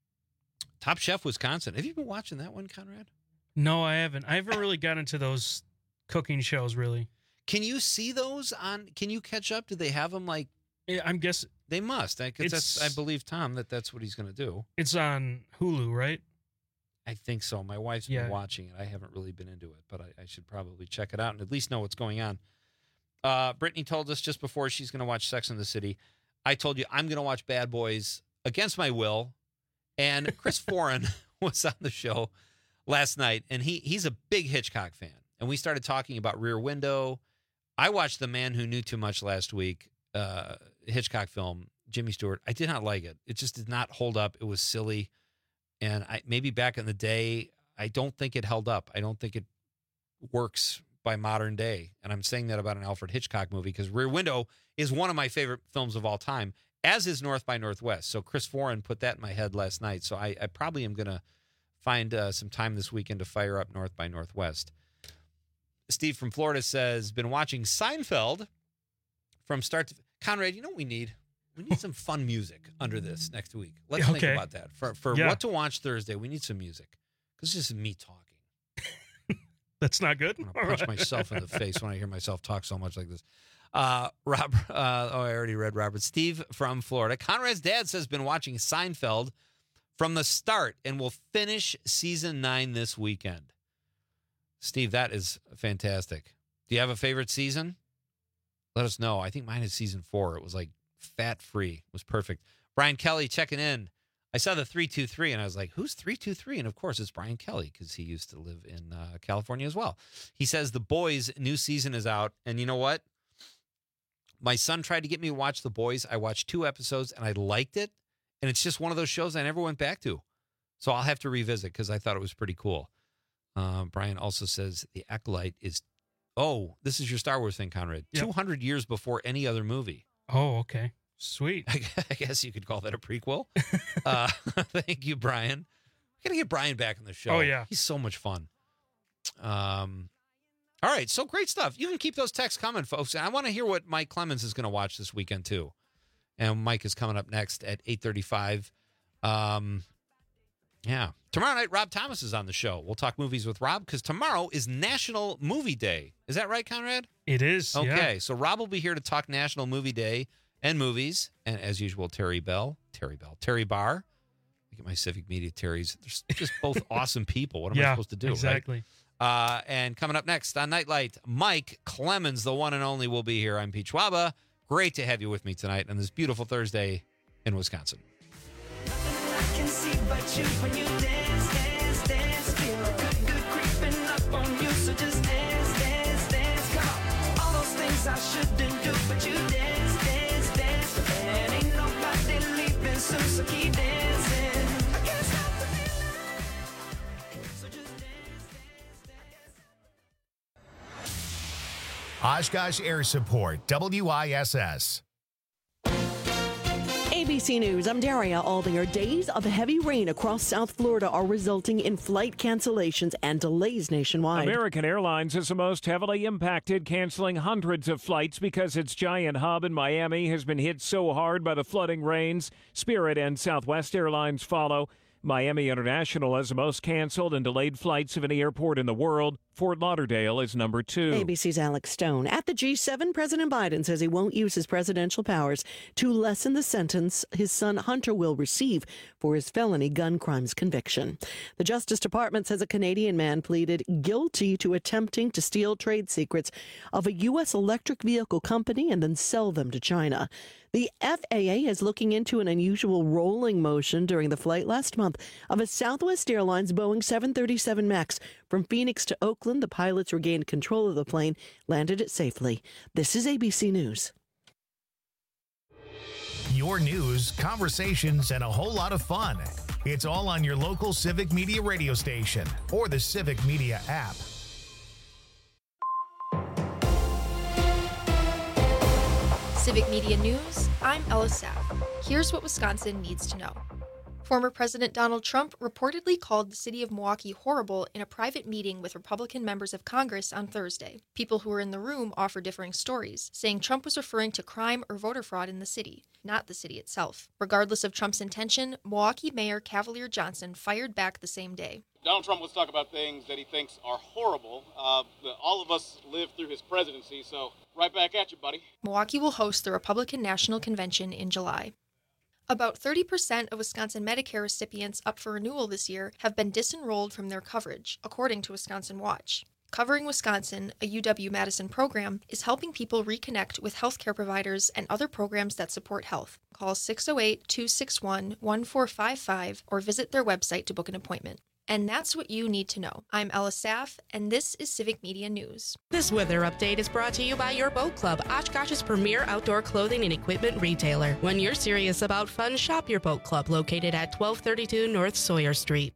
Top Chef Wisconsin. Have you been watching that one, Conrad? No, I haven't. I haven't really got into those cooking shows, really. Can you see those on? Can you catch up? Do they have them like? Yeah, I'm guessing they must. I, that's, I believe Tom that that's what he's going to do. It's on Hulu, right? I think so. My wife's yeah. been watching it. I haven't really been into it, but I, I should probably check it out and at least know what's going on. Uh, Brittany told us just before she's going to watch Sex and the City. I told you I'm going to watch Bad Boys against my will, and Chris Foran was on the show last night, and he he's a big Hitchcock fan, and we started talking about Rear Window. I watched The Man Who Knew Too Much last week, uh, Hitchcock film, Jimmy Stewart. I did not like it. It just did not hold up. It was silly. And I, maybe back in the day, I don't think it held up. I don't think it works by modern day. And I'm saying that about an Alfred Hitchcock movie because Rear Window is one of my favorite films of all time, as is North by Northwest. So Chris Foran put that in my head last night. So I, I probably am going to find uh, some time this weekend to fire up North by Northwest. Steve from Florida says, been watching Seinfeld from start to... Conrad, you know what we need? We need some fun music under this next week. Let's okay. think about that. For for yeah. What to Watch Thursday, we need some music. Because this is me talking. That's not good. I'm going to punch right. myself in the face when I hear myself talk so much like this. Uh, Rob, uh, oh, I already read Robert. Steve from Florida. Conrad's dad says been watching Seinfeld from the start and will finish season nine this weekend. Steve, that is fantastic. Do you have a favorite season? Let us know. I think mine is season four. It was like fat-free. It was perfect. Brian Kelly checking in. I saw the three two three, and I was like, who's three two three? And, of course, it's Brian Kelly because he used to live in uh, California as well. He says The Boys' new season is out, and you know what? My son tried to get me to watch The Boys. I watched two episodes, and I liked it, and it's just one of those shows I never went back to. So I'll have to revisit because I thought it was pretty cool. Um, Brian also says The Acolyte is, oh, this is your Star Wars thing, Conrad. Yep. two hundred years before any other movie. Oh, okay. Sweet. I guess you could call that a prequel. uh, thank you, Brian. We got to get Brian back in the show. Oh, yeah. He's so much fun. Um, all right, so great stuff. You can keep those texts coming, folks. And I want to hear what Mike Clemens is going to watch this weekend, too. And Mike is coming up next at eight thirty-five. Um, yeah. Tomorrow night, Rob Thomas is on the show. We'll talk movies with Rob because tomorrow is National Movie Day. Is that right, Conrad? It is. Okay, yeah. So Rob will be here to talk National Movie Day and movies. And as usual, Terry Bell, Terry Bell, Terry Barr. Look at my Civic Media Terrys. They're just both awesome people. What am yeah, I supposed to do? Exactly. Right? Uh, and coming up next on Nightlight, Mike Clemens, the one and only, will be here. I'm Pete Schwaba. Great to have you with me tonight on this beautiful Thursday in Wisconsin. I can see but you when you dance, dance, dance. Feel good, good creeping up on you. So just dance, dance, dance. Come on. All those things I shouldn't do, but you dance, dance, dance. And ain't nobody leaving soon, so keep dancing. I can't stop the feeling. So just dance, dance, dance. Oshkosh Air Support, W I S S. A B C News, I'm Daria Aldinger. Days of heavy rain across South Florida are resulting in flight cancellations and delays nationwide. American Airlines is the most heavily impacted, canceling hundreds of flights because its giant hub in Miami has been hit so hard by the flooding rains. Spirit and Southwest Airlines follow. Miami International has the most canceled and delayed flights of any airport in the world. Fort Lauderdale is number two. A B C's Alex Stone. At the G seven, President Biden says he won't use his presidential powers to lessen the sentence his son Hunter will receive for his felony gun crimes conviction. The Justice Department says a Canadian man pleaded guilty to attempting to steal trade secrets of a U S electric vehicle company and then sell them to China. The F A A is looking into an unusual rolling motion during the flight last month of a Southwest Airlines Boeing seven thirty-seven MAX from Phoenix to Oakland. The pilots regained control of the plane, landed it safely. This is A B C News. Your news, conversations, and a whole lot of fun. It's all on your local Civic Media radio station or the Civic Media app. Civic Media News, I'm Ella Saff. Here's what Wisconsin needs to know. Former President Donald Trump reportedly called the city of Milwaukee horrible in a private meeting with Republican members of Congress on Thursday. People who were in the room offer differing stories, saying Trump was referring to crime or voter fraud in the city, not the city itself. Regardless of Trump's intention, Milwaukee Mayor Cavalier Johnson fired back the same day. Donald Trump wants to talk about things that he thinks are horrible. Uh, the, all of us lived through his presidency, so right back at you, buddy. Milwaukee will host the Republican National Convention in July. About thirty percent of Wisconsin Medicare recipients up for renewal this year have been disenrolled from their coverage, according to Wisconsin Watch. Covering Wisconsin, a U W-Madison program, is helping people reconnect with healthcare providers and other programs that support health. Call six oh eight, two six one, one four five five or visit their website to book an appointment. And that's what you need to know. I'm Ella Saff, and this is Civic Media News. This weather update is brought to you by Your Boat Club, Oshkosh's premier outdoor clothing and equipment retailer. When you're serious about fun, shop Your Boat Club, located at twelve thirty-two North Sawyer Street.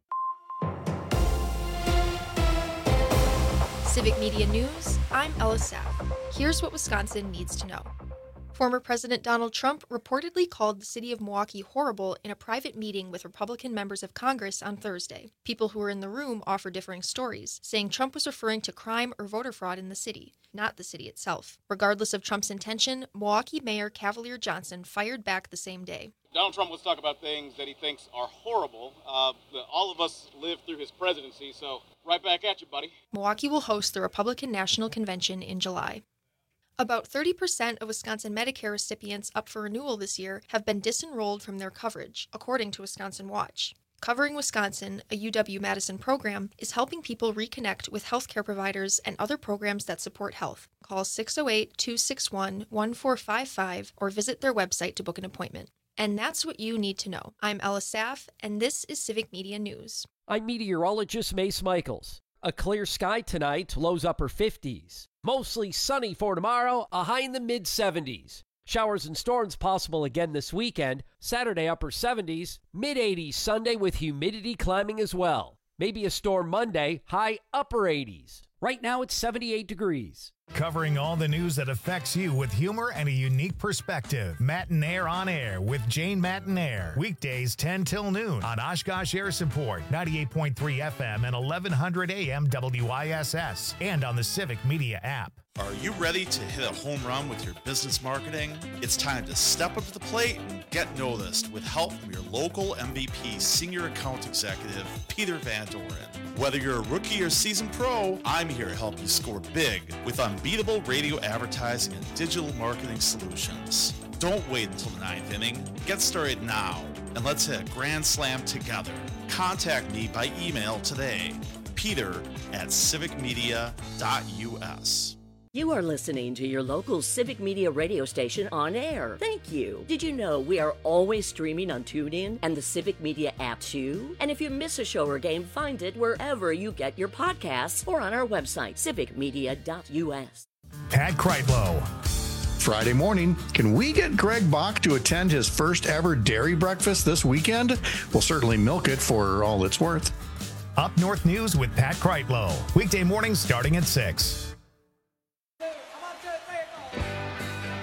Civic Media News, I'm Ella Saff. Here's what Wisconsin needs to know. Former President Donald Trump reportedly called the city of Milwaukee horrible in a private meeting with Republican members of Congress on Thursday. People who were in the room offer differing stories, saying Trump was referring to crime or voter fraud in the city, not the city itself. Regardless of Trump's intention, Milwaukee Mayor Cavalier Johnson fired back the same day. Donald Trump wants to talk about things that he thinks are horrible. Uh, the, all of us lived through his presidency, so right back at you, buddy. Milwaukee will host the Republican National Convention in July. About thirty percent of Wisconsin Medicare recipients up for renewal this year have been disenrolled from their coverage, according to Wisconsin Watch. Covering Wisconsin, a U W-Madison program, is helping people reconnect with healthcare providers and other programs that support health. Call six oh eight, two six one, one four five five or visit their website to book an appointment. And that's what you need to know. I'm Ella Saff, and this is Civic Media News. I'm meteorologist Mace Michaels. A clear sky tonight, lows upper fifties. Mostly sunny for tomorrow, a high in the mid seventies. Showers and storms possible again this weekend. Saturday upper seventies, mid eighties Sunday with humidity climbing as well. Maybe a storm Monday, high upper eighties. Right now it's seventy-eight degrees. Covering all the news that affects you with humor and a unique perspective. Matinaire on Air with Jane Matinaire. Weekdays ten till noon on Oshkosh Air Support, ninety-eight point three F M and eleven hundred A M W I S S. And on the Civic Media app. Are you ready to hit a home run with your business marketing? It's time to step up to the plate and get noticed with help from your local M V P Senior Account Executive, Peter Van Doren. Whether you're a rookie or seasoned pro, I'm here to help you score big with unbeatable radio advertising and digital marketing solutions. Don't wait until the ninth inning. Get started now, and let's hit a grand slam together. Contact me by email today, peter at civic media dot U S. You are listening to your local Civic Media radio station on air. Thank you. Did you know we are always streaming on TuneIn and the Civic Media app too? And if you miss a show or game, find it wherever you get your podcasts or on our website, civic media dot U S. Pat Kreitlow. Friday morning, can we get Greg Bach to attend his first ever dairy breakfast this weekend? We'll certainly milk it for all it's worth. Up North News with Pat Kreitlow. Weekday mornings starting at six.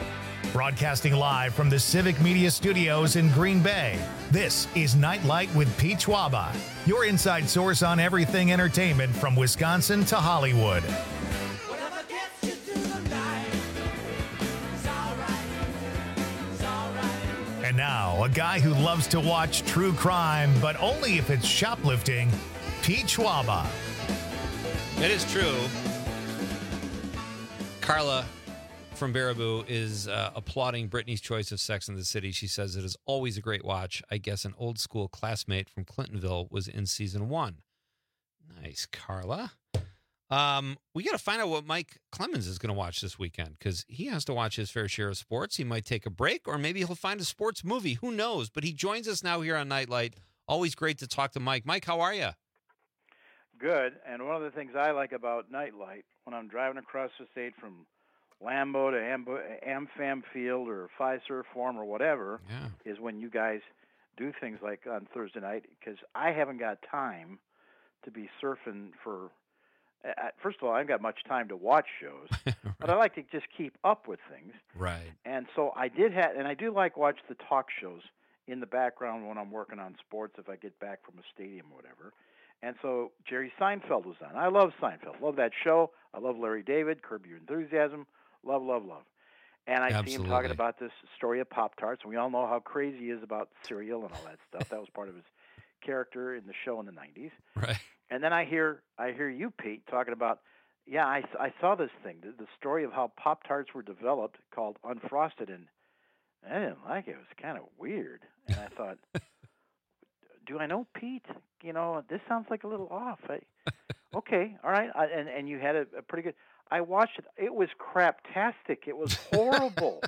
Broadcasting live from the Civic Media Studios in Green Bay, this is Nightlight with Pete Schwaba, your inside source on everything entertainment from Wisconsin to Hollywood. And now, a guy who loves to watch true crime, but only if it's shoplifting, Pete Schwaba. It is true. Carla from Baraboo is uh, applauding Brittany's choice of Sex and the City. She says it is always a great watch. I guess an old school classmate from Clintonville was in season one. Nice, Carla. Um, we got to find out what Mike Clemens is going to watch this weekend, because he has to watch his fair share of sports. He might take a break, or maybe he'll find a sports movie. Who knows? But he joins us now here on Nightlight. Always great to talk to Mike. Mike, how are you? Good. And one of the things I like about Nightlight, when I'm driving across the state from Lambeau to Am- AmFam Field or Fiserv Forum or whatever, yeah. is when you guys do things like on Thursday night, because I haven't got time to be surfing for... First of all, I haven't got much time to watch shows, right. But I like to just keep up with things. Right. And so I did have, and I do like watch the talk shows in the background when I'm working on sports if I get back from a stadium or whatever. And so Jerry Seinfeld was on. I love Seinfeld. Love that show. I love Larry David, Curb Your Enthusiasm. Love, love, love. And I Absolutely. see him talking about this story of Pop-Tarts, and we all know how crazy he is about cereal and all that stuff. That was part of his character in the show in the nineties. Right. And then I hear I hear you, Pete, talking about, yeah, I, I saw this thing, the, the story of how Pop-Tarts were developed called Unfrosted, and I didn't like it. It was kind of weird. And I thought, do I know Pete? You know, this sounds like a little off. I, okay, all right. I, and, and you had a, a pretty good, I watched it. It was craptastic. It was horrible.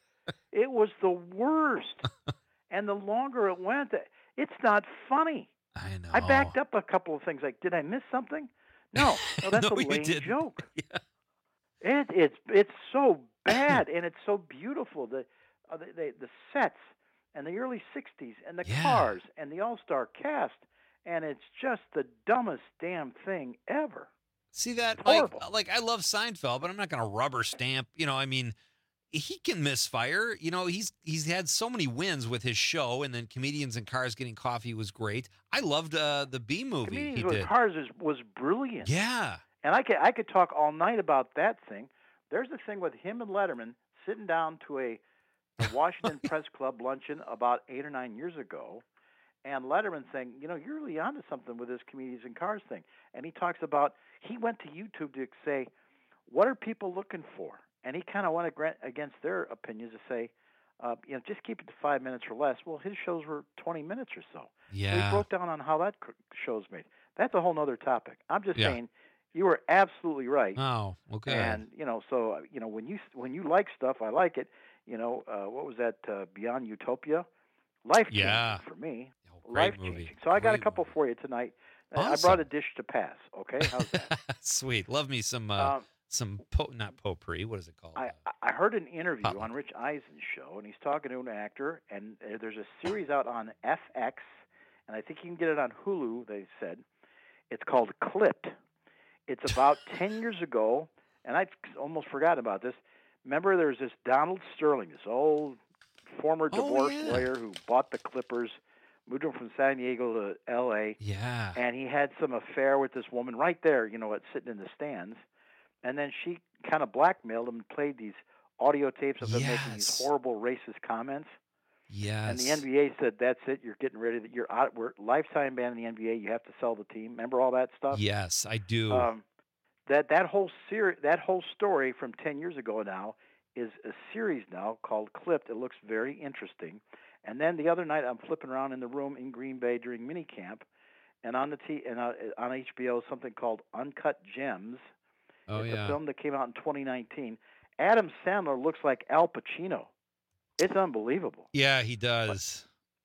It was the worst. And the longer it went, it's not funny. I know. I backed up a couple of things. Like, did I miss something? No, no, that's No, a you lame didn't. joke. Yeah. It, it's it's so bad, and it's so beautiful. The, uh, the the the sets and the early sixties, and the Yeah. cars, and the all-star cast, and it's just the dumbest damn thing ever. See that? It's Like, horrible. like, I love Seinfeld, but I'm not going to rubber stamp. You know, I mean, he can misfire. You know, he's he's had so many wins with his show, and then Comedians in Cars Getting Coffee was great. I loved uh, the B movie Comedians he with did. Cars is, was brilliant. Yeah. And I could I could talk all night about that thing. There's a thing with him and Letterman sitting down to a, a Washington Press Club luncheon about eight or nine years ago, and Letterman saying, you know, you're really onto something with this Comedians in Cars thing. And he talks about, he went to YouTube to say, what are people looking for? And he kind of went ag- against their opinions to say, uh, you know, just keep it to five minutes or less. Well, his shows were twenty minutes or so. So Yeah. he broke down on how that cr- show's made. That's a whole other topic. I'm just Yeah. saying, you were absolutely right. Oh, okay. And you know, so uh, you know, when you when you like stuff, I like it. You know, uh, what was that? Uh, Beyond Utopia, life changing Yeah. for me. great Life movie. changing. So I got a Great couple for you tonight. Uh, I Awesome. brought a dish to pass. Okay, how's that? Sweet. Love me some, uh, Um, some po- not potpourri. What is it called? I, I heard an interview Potluck. on Rich Eisen's show, and he's talking to an actor, and uh, there's a series out on F X, and I think you can get it on Hulu, they said. It's called Clipped. It's about ten years ago, and I almost forgot about this. Remember, there's this Donald Sterling, this old former Oh, divorce yeah. lawyer who bought the Clippers, moved them from San Diego to L A, Yeah. and he had some affair with this woman right there, you know, at, sitting in the stands. And then she kind of blackmailed him and played these audio tapes of him making these Yes. horrible racist comments. Yes. And the N B A said, "That's it. You're getting ready. To, you're out. We're lifetime ban in the N B A. You have to sell the team." Remember all that stuff? Yes, I do. Um, that that whole series, that whole story from ten years ago now, is a series now called Clipped. It looks very interesting. And then the other night, I'm flipping around in the room in Green Bay during minicamp, and on the t and uh, on H B O something called Uncut Gems. oh, It's yeah. a film that came out in twenty nineteen. Adam Sandler looks like Al Pacino. It's unbelievable. Yeah, he does.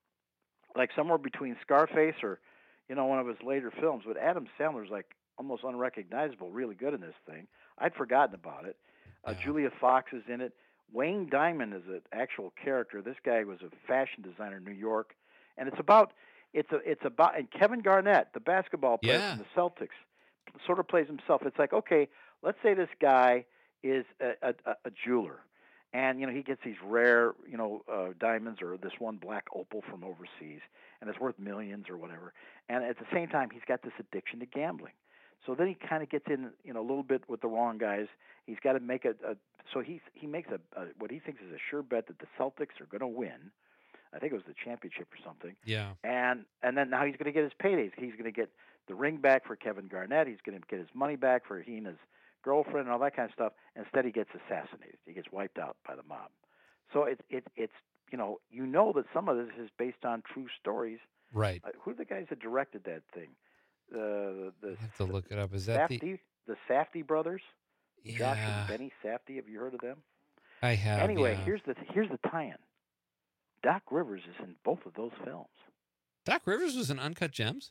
Like somewhere between Scarface or, you know, one of his later films. But Adam Sandler's like almost unrecognizable, really good in this thing. I'd forgotten about it. Uh, Julia Fox is in it. Wayne Diamond is an actual character. This guy was a fashion designer in New York, and it's about it's a it's about and Kevin Garnett, the basketball player Yeah. from the Celtics, sort of plays himself. It's like, okay, let's say this guy is a, a, a jeweler, And, you know, he gets these rare, you know, uh, diamonds or this one black opal from overseas, and it's worth millions or whatever. And at the same time, he's got this addiction to gambling. So then he kind of gets in, you know, a little bit with the wrong guys. He's got to make a, a so he he makes a, a what he thinks is a sure bet that the Celtics are going to win. I think it was the championship or something. Yeah. And and then now he's going to get his paydays. He's going to get the ring back for Kevin Garnett. He's going to get his money back for he and his girlfriend and all that kind of stuff. Instead, he gets assassinated. He gets wiped out by the mob. So it's it, it's you know you know that some of this is based on true stories. Right. Uh, who are the guys that directed that thing? Uh, the I have to look it up. Is that Safdie, the? the Safdie brothers? Josh Yeah. and Benny Safdie. Have you heard of them? I have. Anyway, yeah. here's the here's the tie-in. Doc Rivers is in both of those films. Doc Rivers was in Uncut Gems.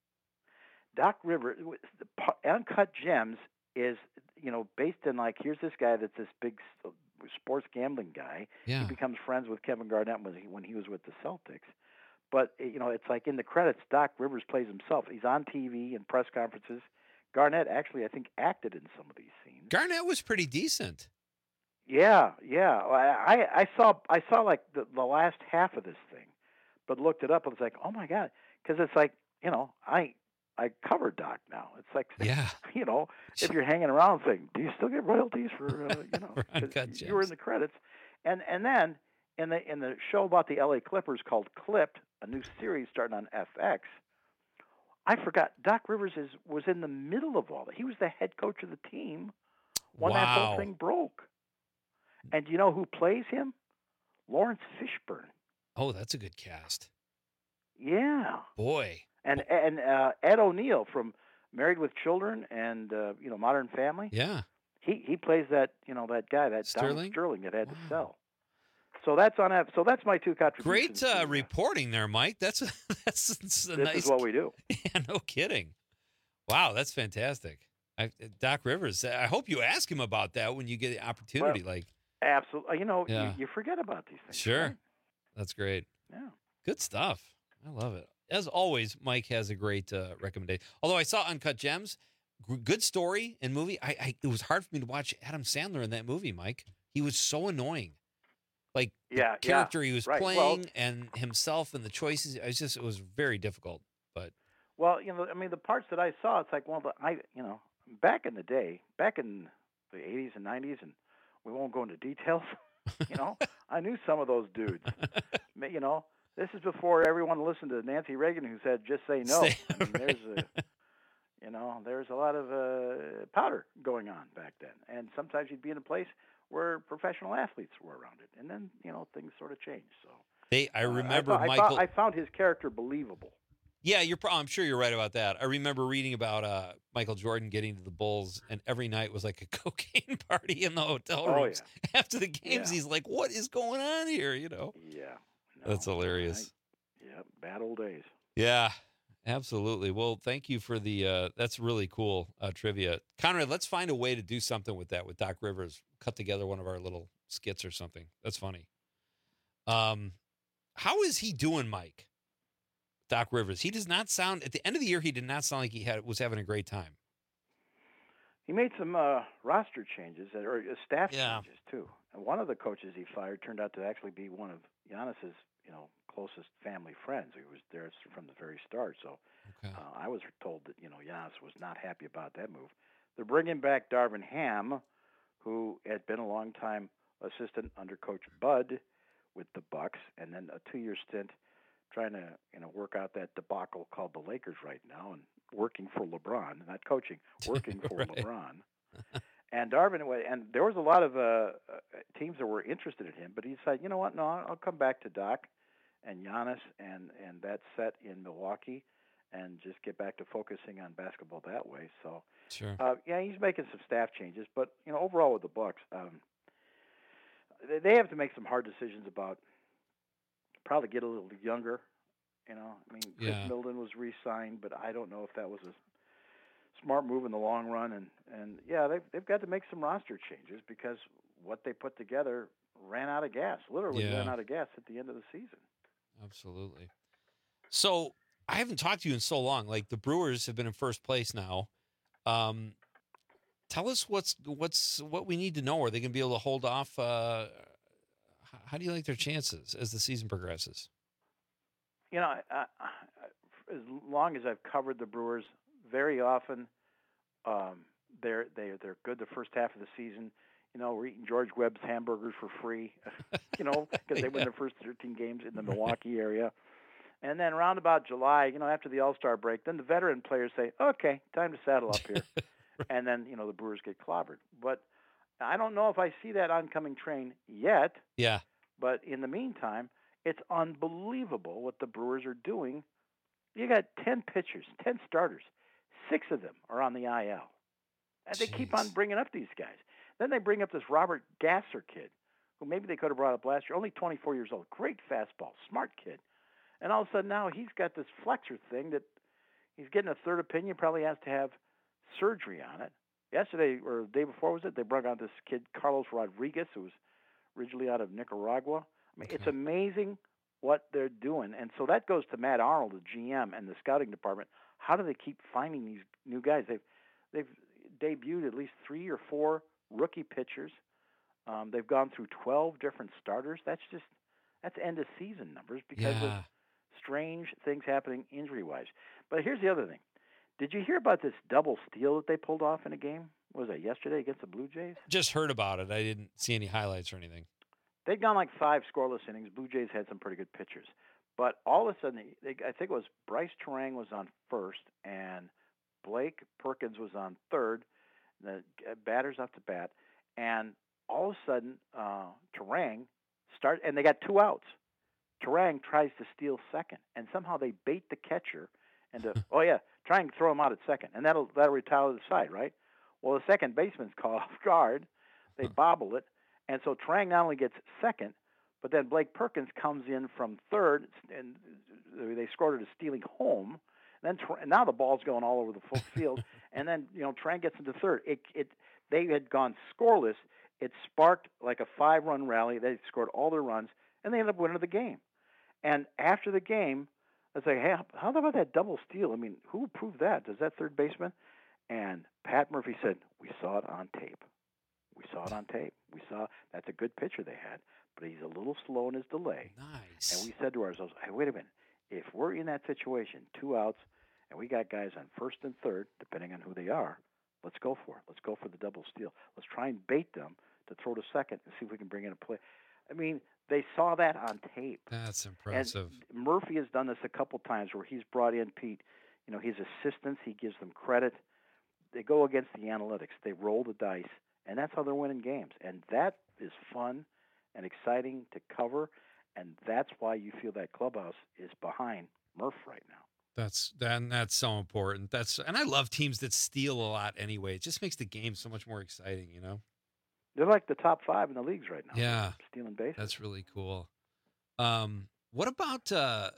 Doc Rivers, the pa- Uncut Gems is, you know, based in like, here's this guy that's this big s- sports gambling guy. Yeah. He becomes friends with Kevin Garnett when he, when he was with the Celtics. But, you know, it's like in the credits, Doc Rivers plays himself. He's on T V and press conferences. Garnett actually, I think, acted in some of these scenes. Garnett was pretty decent. Yeah, yeah. I I saw I saw like the, the last half of this thing, but looked it up and was like, oh my god, because it's like, you know, I I cover Doc now. It's like, yeah, you know, if you're hanging around, saying, do you still get royalties for uh, you know? 'cause Uncut you were in the credits, and and then in the in the show about the L A Clippers called Clipped, a new series starting on F X. I forgot Doc Rivers is was in the middle of all that. He was the head coach of the team when that Wow. whole thing broke. And do you know who plays him? Lawrence Fishburne. Oh, that's a good cast. Yeah. Boy. And and uh, Ed O'Neill from Married with Children and uh, you know Modern Family. Yeah. He he plays that you know that guy that Donald Sterling? Sterling that had to sell. So that's on F. So that's my two contributions. Great uh, reporting there, Mike. That's a, that's, that's a This nice. is what we do. Yeah, no kidding. Wow, that's fantastic. I, Doc Rivers. I hope you ask him about that when you get the opportunity. Well, like, Absolutely. You know, Yeah. you, you forget about these things. sure, right? that's great. Yeah. Good stuff. I love it. As always, Mike has a great uh, recommendation. Although I saw Uncut Gems, g- good story and movie. I, I it was hard for me to watch Adam Sandler in that movie. Mike, he was so annoying. Like Yeah, the yeah, character he was right. playing Well- and himself and the choices. It was just it was very difficult. But Well, you know, I mean, the parts that I saw, it's like, well, the, I, you know, back in the day, back in the eighties and nineties, and we won't go into details. You know, I knew some of those dudes. Ma- You know, this is before everyone listened to Nancy Reagan, who said, "Just say no." Say- I mean, there's a, you know, there's a lot of uh, powder going on back then, and sometimes you'd be in a place where professional athletes were around it, and then you know things sort of changed. So they, I uh, remember I, thought- I, Michael. thought- I found his character believable. Yeah, you're. pro- I'm sure you're right about that. I remember reading about uh, Michael Jordan getting to the Bulls, and every night was like a cocaine party in the hotel Oh, rooms. After the games, Yeah. he's like, "What is going on here?" You know. Yeah. That's hilarious. Yeah, bad old days. Yeah, absolutely. Well, thank you for the. Uh, that's really cool uh, trivia, Conrad. Let's find a way to do something with that with Doc Rivers. Cut together one of our little skits or something. That's funny. Um, how is he doing, Mike? Doc Rivers. He does not sound at the end of the year. He did not sound like he had was having a great time. He made some uh, roster changes uh, or uh, staff Yeah. changes too. And one of the coaches he fired turned out to actually be one of Giannis's, you know, closest family friends. He was there from the very start. So Okay. uh, I was told that you know Giannis was not happy about that move. They're bringing back Darvin Ham, who had been a long time assistant under Coach Bud with the Bucks, and then a two-year stint trying to you know work out that debacle called the Lakers right now, and working for LeBron, not coaching, working for Right. LeBron. And Darvin, wa- and there was a lot of uh, uh, teams that were interested in him, but he decided, you know what, no, I'll come back to Doc and Giannis and and that set in Milwaukee, and just get back to focusing on basketball that way. So, Sure. uh, yeah, he's making some staff changes, but you know, overall with the Bucks, um, they, they have to make some hard decisions about probably get a little younger. You know, I mean, Chris Yeah. Middleton was re-signed, but I don't know if that was a smart move in the long run. And, and yeah, they've, they've got to make some roster changes because what they put together ran out of gas, literally Yeah. ran out of gas at the end of the season. Absolutely. So I haven't talked to you in so long. Like the Brewers have been in first place now. Um, tell us what's what's what we need to know. Are they going to be able to hold off uh, how do you like their chances as the season progresses? You know, I, I, as long as I've covered the Brewers, very often um, they're they they're good the first half of the season. You know, we're eating George Webb's hamburgers for free. You know, because they yeah. win their first thirteen games in the Milwaukee area. And then around about July, you know, after the All-Star break, then the veteran players say, okay, time to saddle up here. And then, you know, the Brewers get clobbered. But I don't know if I see that oncoming train yet. Yeah. But in the meantime, it's unbelievable what the Brewers are doing. You got ten pitchers, ten starters. Six of them are on the I L. And they Jeez. keep on bringing up these guys. Then they bring up this Robert Gasser kid, who maybe they could have brought up last year, only twenty-four years old. Great fastball, smart kid. And all of a sudden now he's got this flexor thing that he's getting a third opinion, probably has to have surgery on it. Yesterday, or the day before was it, they brought out this kid, Carlos Rodriguez, who was originally out of Nicaragua. I mean, okay. It's amazing what they're doing. And so that goes to Matt Arnold, the G M, and the scouting department. How do they keep finding these new guys? They've, they've debuted at least three or four rookie pitchers. Um, they've gone through twelve different starters. That's just, that's end of season numbers because yeah. of strange things happening injury-wise. But here's the other thing. Did you hear about this double steal that they pulled off in a game? What was that, yesterday against the Blue Jays? Just heard about it. I didn't see any highlights or anything. They'd gone like five scoreless innings. Blue Jays had some pretty good pitchers. But all of a sudden, they, I think it was Bryce Terang was on first, and Blake Perkins was on third, the batters off the bat. And all of a sudden, uh, Terang start, and they got two outs. Terang tries to steal second, and somehow they bait the catcher into, oh, yeah, try and throw him out at second, and that'll that'll retire to the side, right? Well, the second baseman's caught off guard. They bobble it, and so Terang not only gets second, but then Blake Perkins comes in from third, and they scored it as stealing home. And then and now the ball's going all over the full field, and then you know Terang gets into third. It it they had gone scoreless. It sparked like a five-run rally. They scored all their runs, and they ended up winning the game. And after the game, I was like, hey, how about that double steal? I mean, who approved that? Does that third baseman? And Pat Murphy said, we saw it on tape. We saw it on tape. We saw that's a good pitcher they had, but he's a little slow in his delay. Nice. And we said to ourselves, hey, wait a minute. If we're in that situation, two outs, and we got guys on first and third, depending on who they are, let's go for it. Let's go for the double steal. Let's try and bait them to throw to second and see if we can bring in a play. I mean, they saw that on tape. That's impressive. And Murphy has done this a couple times where he's brought in Pete, you know, his assistants. He gives them credit. They go against the analytics. They roll the dice, and that's how they're winning games. And that is fun and exciting to cover, and that's why you feel that clubhouse is behind Murph right now. That's that, that's so important. That's and I love teams that steal a lot anyway. It just makes the game so much more exciting, you know. They're like the top five in the leagues right now. Yeah, stealing bases. That's really cool. Um, what about? Uh,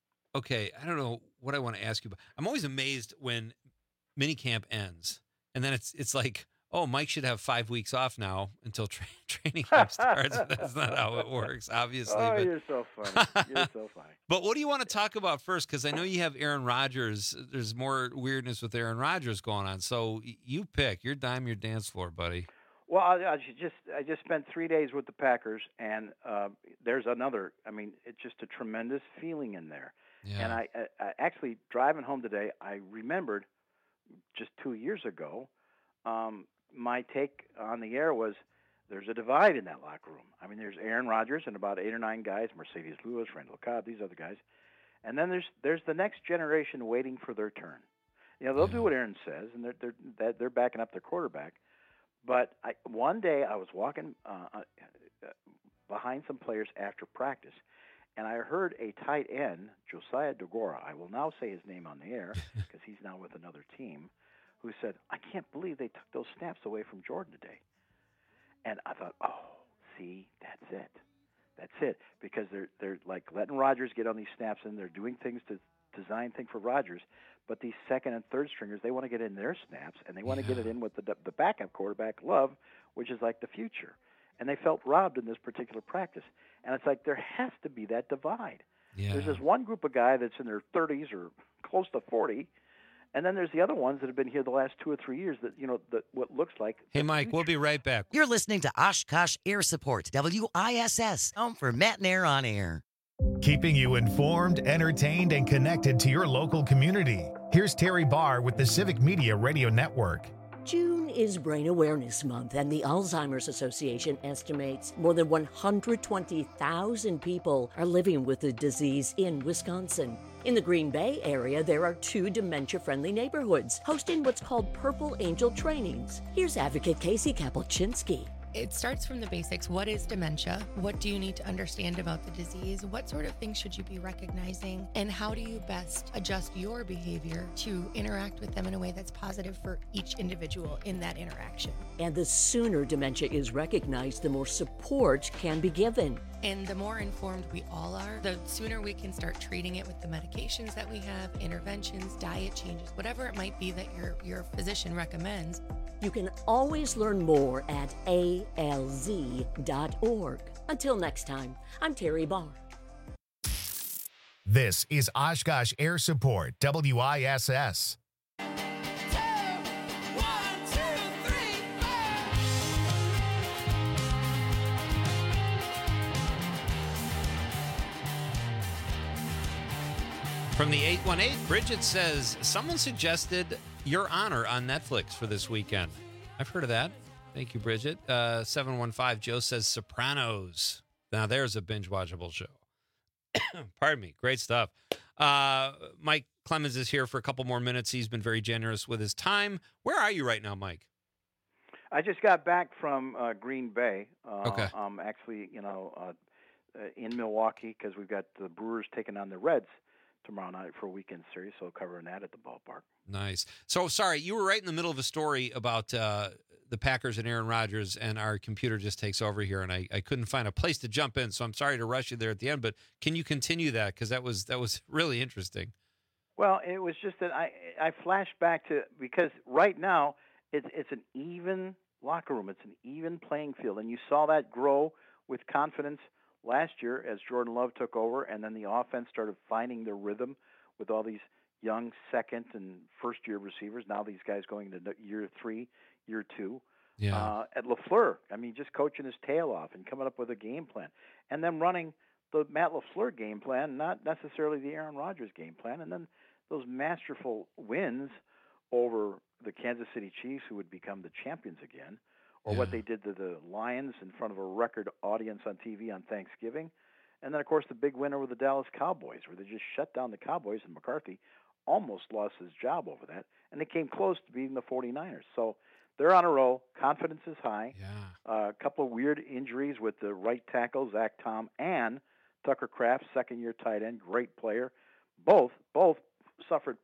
okay, I don't know what I want to ask you about. I'm always amazed when minicamp ends, and then it's it's like, oh, Mike should have five weeks off now until tra- training camp starts. That's not how it works, obviously. Oh, but... you're so funny. You're so funny. But what do you want to talk about first? Because I know you have Aaron Rodgers. There's more weirdness with Aaron Rodgers going on. So you pick. Your dime, your dance floor, buddy. Well, I, I just I just spent three days with the Packers, and uh, there's another. I mean, it's just a tremendous feeling in there. Yeah. And I, I, I actually driving home today, I remembered just two years ago. Um, my take on the air was there's a divide in that locker room. I mean, there's Aaron Rodgers and about eight or nine guys, Mercedes Lewis, Randall Cobb, these other guys, and then there's there's the next generation waiting for their turn. You know, they'll do what Aaron says, and they're they're they're backing up their quarterback. But I, one day I was walking uh, uh, behind some players after practice, and I heard a tight end, Josiah DeGora, I will now say his name on the air because he's now with another team, who said, I can't believe they took those snaps away from Jordan today. And I thought, oh, see, that's it. That's it. Because they're they're like letting Rodgers get on these snaps, and they're doing things to design things for Rodgers. But these second and third stringers, they want to get in their snaps, and they want to yeah. get it in with the the backup quarterback, Love, which is like the future. And they felt robbed in this particular practice. And it's like there has to be that divide. Yeah. There's this one group of guy that's in their thirties or close to forty, And then there's the other ones that have been here the last two or three years that, you know, that what looks like. Hey, Mike, we'll be right back. You're listening to Oshkosh Air Support, W I S S, home for Matt and Air on Air. Keeping you informed, entertained, and connected to your local community. Here's Terry Barr with the Civic Media Radio Network. June is Brain Awareness Month, and the Alzheimer's Association estimates more than one hundred twenty thousand people are living with the disease in Wisconsin. In the Green Bay area, there are two dementia-friendly neighborhoods hosting what's called Purple Angel trainings. Here's advocate Casey Kapelczynski. It starts from the basics. What is dementia? What do you need to understand about the disease? What sort of things should you be recognizing? And how do you best adjust your behavior to interact with them in a way that's positive for each individual in that interaction? And the sooner dementia is recognized, the more support can be given. And the more informed we all are, the sooner we can start treating it with the medications that we have, interventions, diet changes, whatever it might be that your, your physician recommends. You can always learn more at A L Z dot org. Until next time, I'm Terry Barr. This is Oshkosh Air Support, W I S S. From the eight one eight, Bridget says, someone suggested Your Honor on Netflix for this weekend. I've heard of that. Thank you, Bridget. Uh, seven one five, Joe says Sopranos. Now, there's a binge-watchable show. Pardon me. Great stuff. Uh, Mike Clemens is here for a couple more minutes. He's been very generous with his time. Where are you right now, Mike? I just got back from uh, Green Bay. Uh, Okay. I'm actually, you know, uh, uh, in Milwaukee because we've got the Brewers taking on the Reds tomorrow night for a weekend series, so covering that at the ballpark. Nice. So, sorry, you were right in the middle of a story about uh, the Packers and Aaron Rodgers, and our computer just takes over here, and I, I couldn't find a place to jump in, so I'm sorry to rush you there at the end, but can you continue that? Because that was, that was really interesting. Well, it was just that I I flashed back to, because right now it's it's an even locker room. It's an even playing field, and you saw that grow with confidence last year as Jordan Love took over, and then the offense started finding their rhythm with all these young second and first year receivers. Now these guys going into year three, year two. Yeah. Uh, at LaFleur, I mean, just coaching his tail off and coming up with a game plan, and then running the Matt LaFleur game plan, not necessarily the Aaron Rodgers game plan, and then those masterful wins over the Kansas City Chiefs, who would become the champions again, or Yeah. what they did to the Lions in front of a record audience on T V on Thanksgiving. And then, of course, the big winner with the Dallas Cowboys, where they just shut down the Cowboys, and McCarthy almost lost his job over that. And they came close to beating the 49ers. So they're on a roll. Confidence is high. Yeah. Uh, a couple of weird injuries with the right tackle, Zach Tom, and Tucker Kraft, second-year tight end, great player. Both both suffered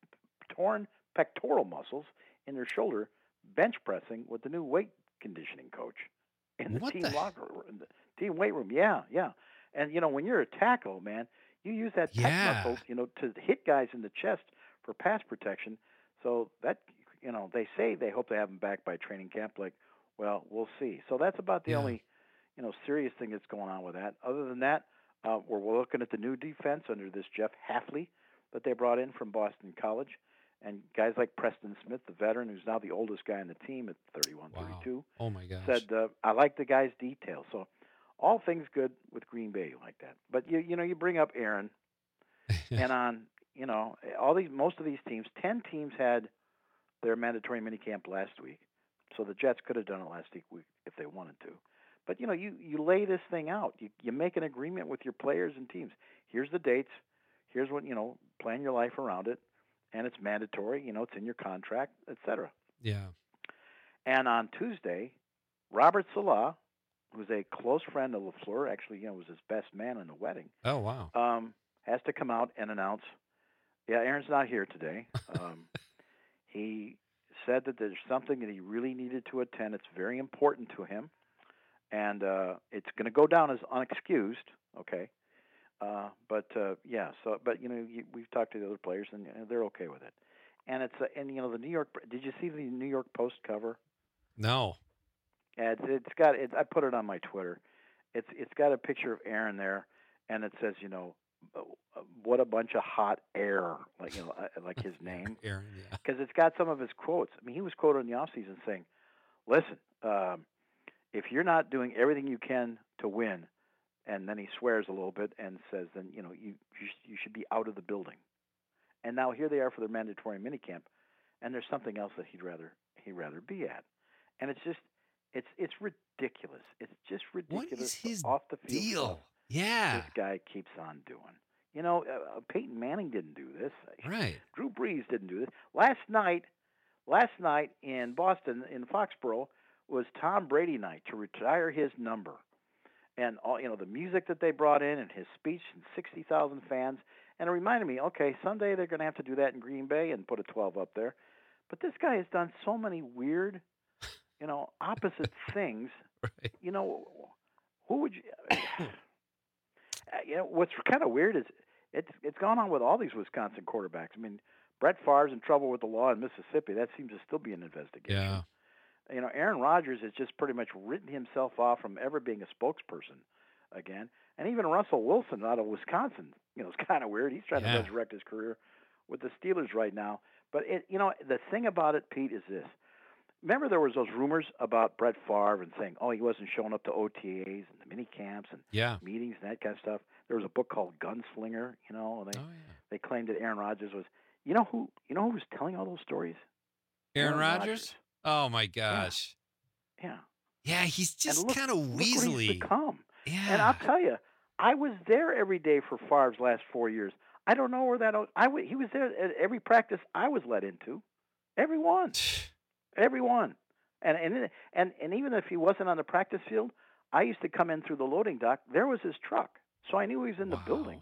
torn pectoral muscles in their shoulder bench pressing with the new weight conditioning coach in the What team the- locker room, in the team weight room. Yeah, yeah. And you know, when you're a tackle, man, you use that pec Yeah. muscle, you know, to hit guys in the chest for pass protection. So that, you know, they say they hope to have him back by training camp. Like, well, we'll see. So that's about the Yeah. only, you know, serious thing that's going on with that. Other than that, uh, we're, we're looking at the new defense under this Jeff Hafley that they brought in from Boston College. And guys like Preston Smith, the veteran, who's now the oldest guy on the team at thirty-one, Wow. thirty-two, Oh, my gosh. said, uh, I like the guy's detail. So all things good with Green Bay like that. But, you you know, you bring up Aaron, and on, you know, all these, most of these teams, ten teams had their mandatory minicamp last week. So the Jets could have done it last week if they wanted to. But, you know, you, you lay this thing out. You, you make an agreement with your players and teams. Here's the dates. Here's what, you know, plan your life around it. And it's mandatory, you know, it's in your contract, et cetera. Yeah. And on Tuesday, Robert Salah, who's a close friend of LaFleur, actually, you know, was his best man in the wedding, Oh, wow. um, has to come out and announce, yeah, Aaron's not here today. Um, he said that there's something that he really needed to attend. It's very important to him. And uh, it's going to go down as unexcused, okay? Uh, but uh, yeah, so but you know you, we've talked to the other players and uh, they're okay with it, and it's uh, and you know the New York. Did you see the New York Post cover? No. Yeah, it's, it's got it. I put it on my Twitter. It's it's got a picture of Aaron there, and it says you know what a bunch of hot air, like you know, like his name, Aaron, yeah. Because it's got some of his quotes. I mean, he was quoted in the offseason saying, "Listen, um, if you're not doing everything you can to win," and then he swears a little bit and says, "Then you know you you, sh- you should be out of the building." And now here they are for their mandatory minicamp, and there's something else that he'd rather he'd rather be at, and it's just it's it's ridiculous. It's just ridiculous. What is his off the field deal? stuff Yeah. This guy keeps on doing. You know, uh, Peyton Manning didn't do this. Right. Drew Brees didn't do this. Last night, last night in Boston, in Foxborough, was Tom Brady night to retire his number, and all you know the music that they brought in and his speech and sixty thousand fans. And it reminded me, okay, someday they're going to have to do that in Green Bay and put a twelve up there. But this guy has done so many weird, you know, opposite things. Right. You know, who would you? You know, what's kind of weird is it's it's gone on with all these Wisconsin quarterbacks. I mean, Brett Favre's in trouble with the law in Mississippi. That seems to still be an investigation. Yeah. You know, Aaron Rodgers has just pretty much written himself off from ever being a spokesperson again. And even Russell Wilson out of Wisconsin, you know, it's kind of weird. He's trying Yeah. to resurrect his career with the Steelers right now. But, it, you know, the thing about it, Pete, is this. Remember there was those rumors about Brett Favre and saying, oh, he wasn't showing up to O T As and the mini camps and Yeah. meetings and that kind of stuff. There was a book called Gunslinger, you know, and they, Oh, yeah. they claimed that Aaron Rodgers was, you know who, you know who was telling all those stories? Aaron, Aaron Rodgers? Rodgers. Oh, my gosh. Yeah. Yeah, he's And just look- kind of look what he's weaselly. become. Yeah. And I'll tell you, I was there every day for Favre's last four years. I don't know where that. I w- he was there at every practice I was let into, every one, every one. And and and and even if he wasn't on the practice field, I used to come in through the loading dock. There was his truck, so I knew he was in the building.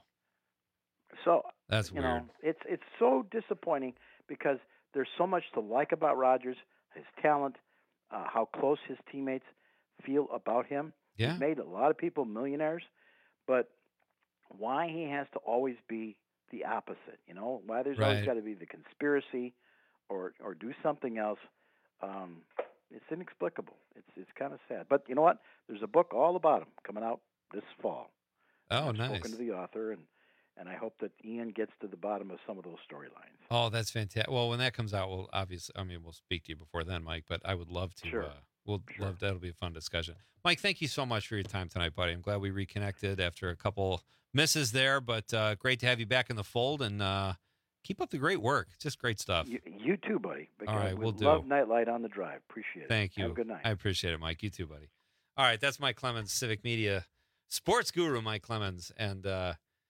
So That's you weird. know, it's it's so disappointing because there's so much to like about Rodgers, his talent, uh, how close his teammates feel about him. Yeah. He's made a lot of people millionaires, but why he has to always be the opposite, you know? Why there's always Right. got to be the conspiracy or or do something else. Um, it's inexplicable. It's it's kind of sad. But you know what? There's a book all about him coming out this fall. Oh, I've nice. spoken to the author, and, and I hope that Ian gets to the bottom of some of those storylines. Oh, that's fantastic. Well, when that comes out, we'll obviously, I mean, we'll speak to you before then, Mike, but I would love to. Sure. Uh, we'll love, that'll be a fun discussion. Mike, thank you so much for your time tonight, buddy. I'm glad we reconnected after a couple misses there, but uh, great to have you back in the fold, and uh, keep up the great work. Just great stuff. You, you too, buddy. All right, we we'll do. love Nightlight on the Drive. Appreciate it. Thank you. Have a good night. I appreciate it, Mike. You too, buddy. All right, that's Mike Clemens, Civic Media sports guru, Mike Clemens. And uh,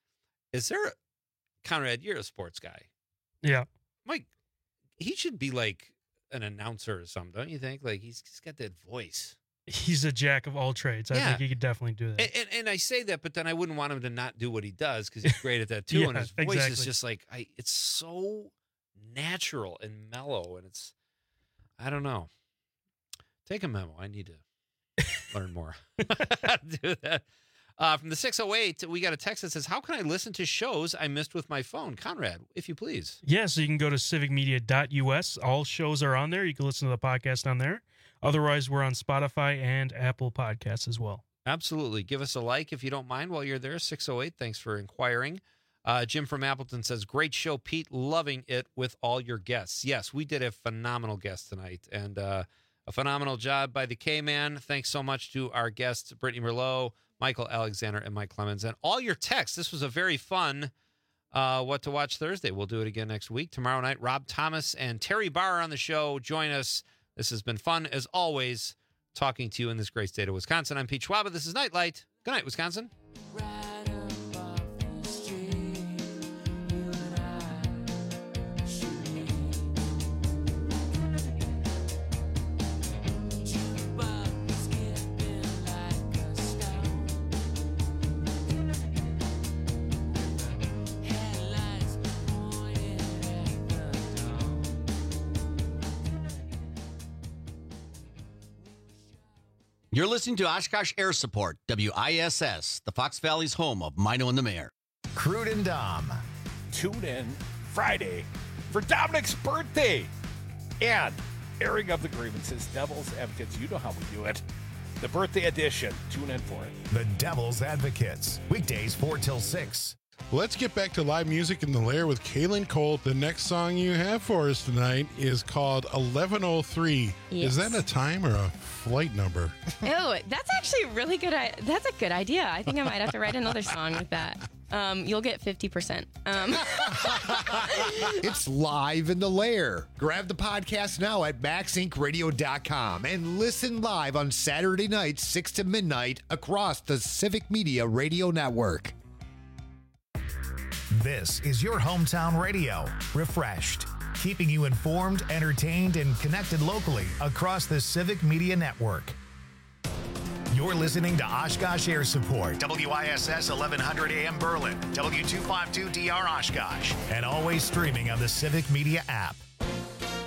is there, a, Conrad, you're a sports guy. Yeah. Mike, he should be like an announcer or something, don't you think? Like, he's, he's got that voice. He's a jack of all trades. I Yeah. think he could definitely do that. And, and, and I say that, but then I wouldn't want him to not do what he does because he's great at that too. Yeah, and his voice is exactly. just like, I, it's so natural and mellow. And it's, I don't know. Take a memo. I need to learn more how to do that. Uh, from the six oh eight, we got a text that says, how can I listen to shows I missed with my phone? Conrad, if you please. Yeah, so you can go to civic media dot U S. All shows are on there. You can listen to the podcast on there. Otherwise, we're on Spotify and Apple Podcasts as well. Absolutely. Give us a like if you don't mind while you're there. six oh eight. Thanks for inquiring. Uh, Jim from Appleton says, great show, Pete. Loving it with all your guests. Yes, we did a phenomenal guest tonight, and uh, a phenomenal job by the K-Man. Thanks so much to our guests, Brittany Merlot, Michael Alexander, and Mike Clemens, and all your texts. This was a very fun uh, What to Watch Thursday. We'll do it again next week. Tomorrow night, Rob Thomas and Terry Barr on the show. Join us. This has been fun, as always, talking to you in this great state of Wisconsin. I'm Pete Schwaba. This is Nightlight. Good night, Wisconsin. You're listening to Oshkosh Air Support, W I S S, the Fox Valley's home of Mino and the Mayor. Crude and Dom. Tune in Friday for Dominic's birthday and airing of the grievances. Devil's Advocates, you know how we do it. The birthday edition. Tune in for it. The Devil's Advocates. Weekdays four till six. Let's get back to live music in the Lair with Kaylin Cole. The next song you have for us tonight is called eleven oh three. Yes. Is that a time or a flight number? Oh, that's actually really good. I- that's a good idea. I think I might have to write another song with that. Um, you'll get fifty percent. Um. It's live in the Lair. Grab the podcast now at max inc radio dot com and listen live on Saturday nights, six to midnight, across the Civic Media Radio Network. This is your hometown radio, refreshed, keeping you informed, entertained, and connected locally across the Civic Media Network. You're listening to Oshkosh Air Support, W I S S eleven hundred A M Berlin, W two fifty-two D R Oshkosh, and always streaming on the Civic Media app.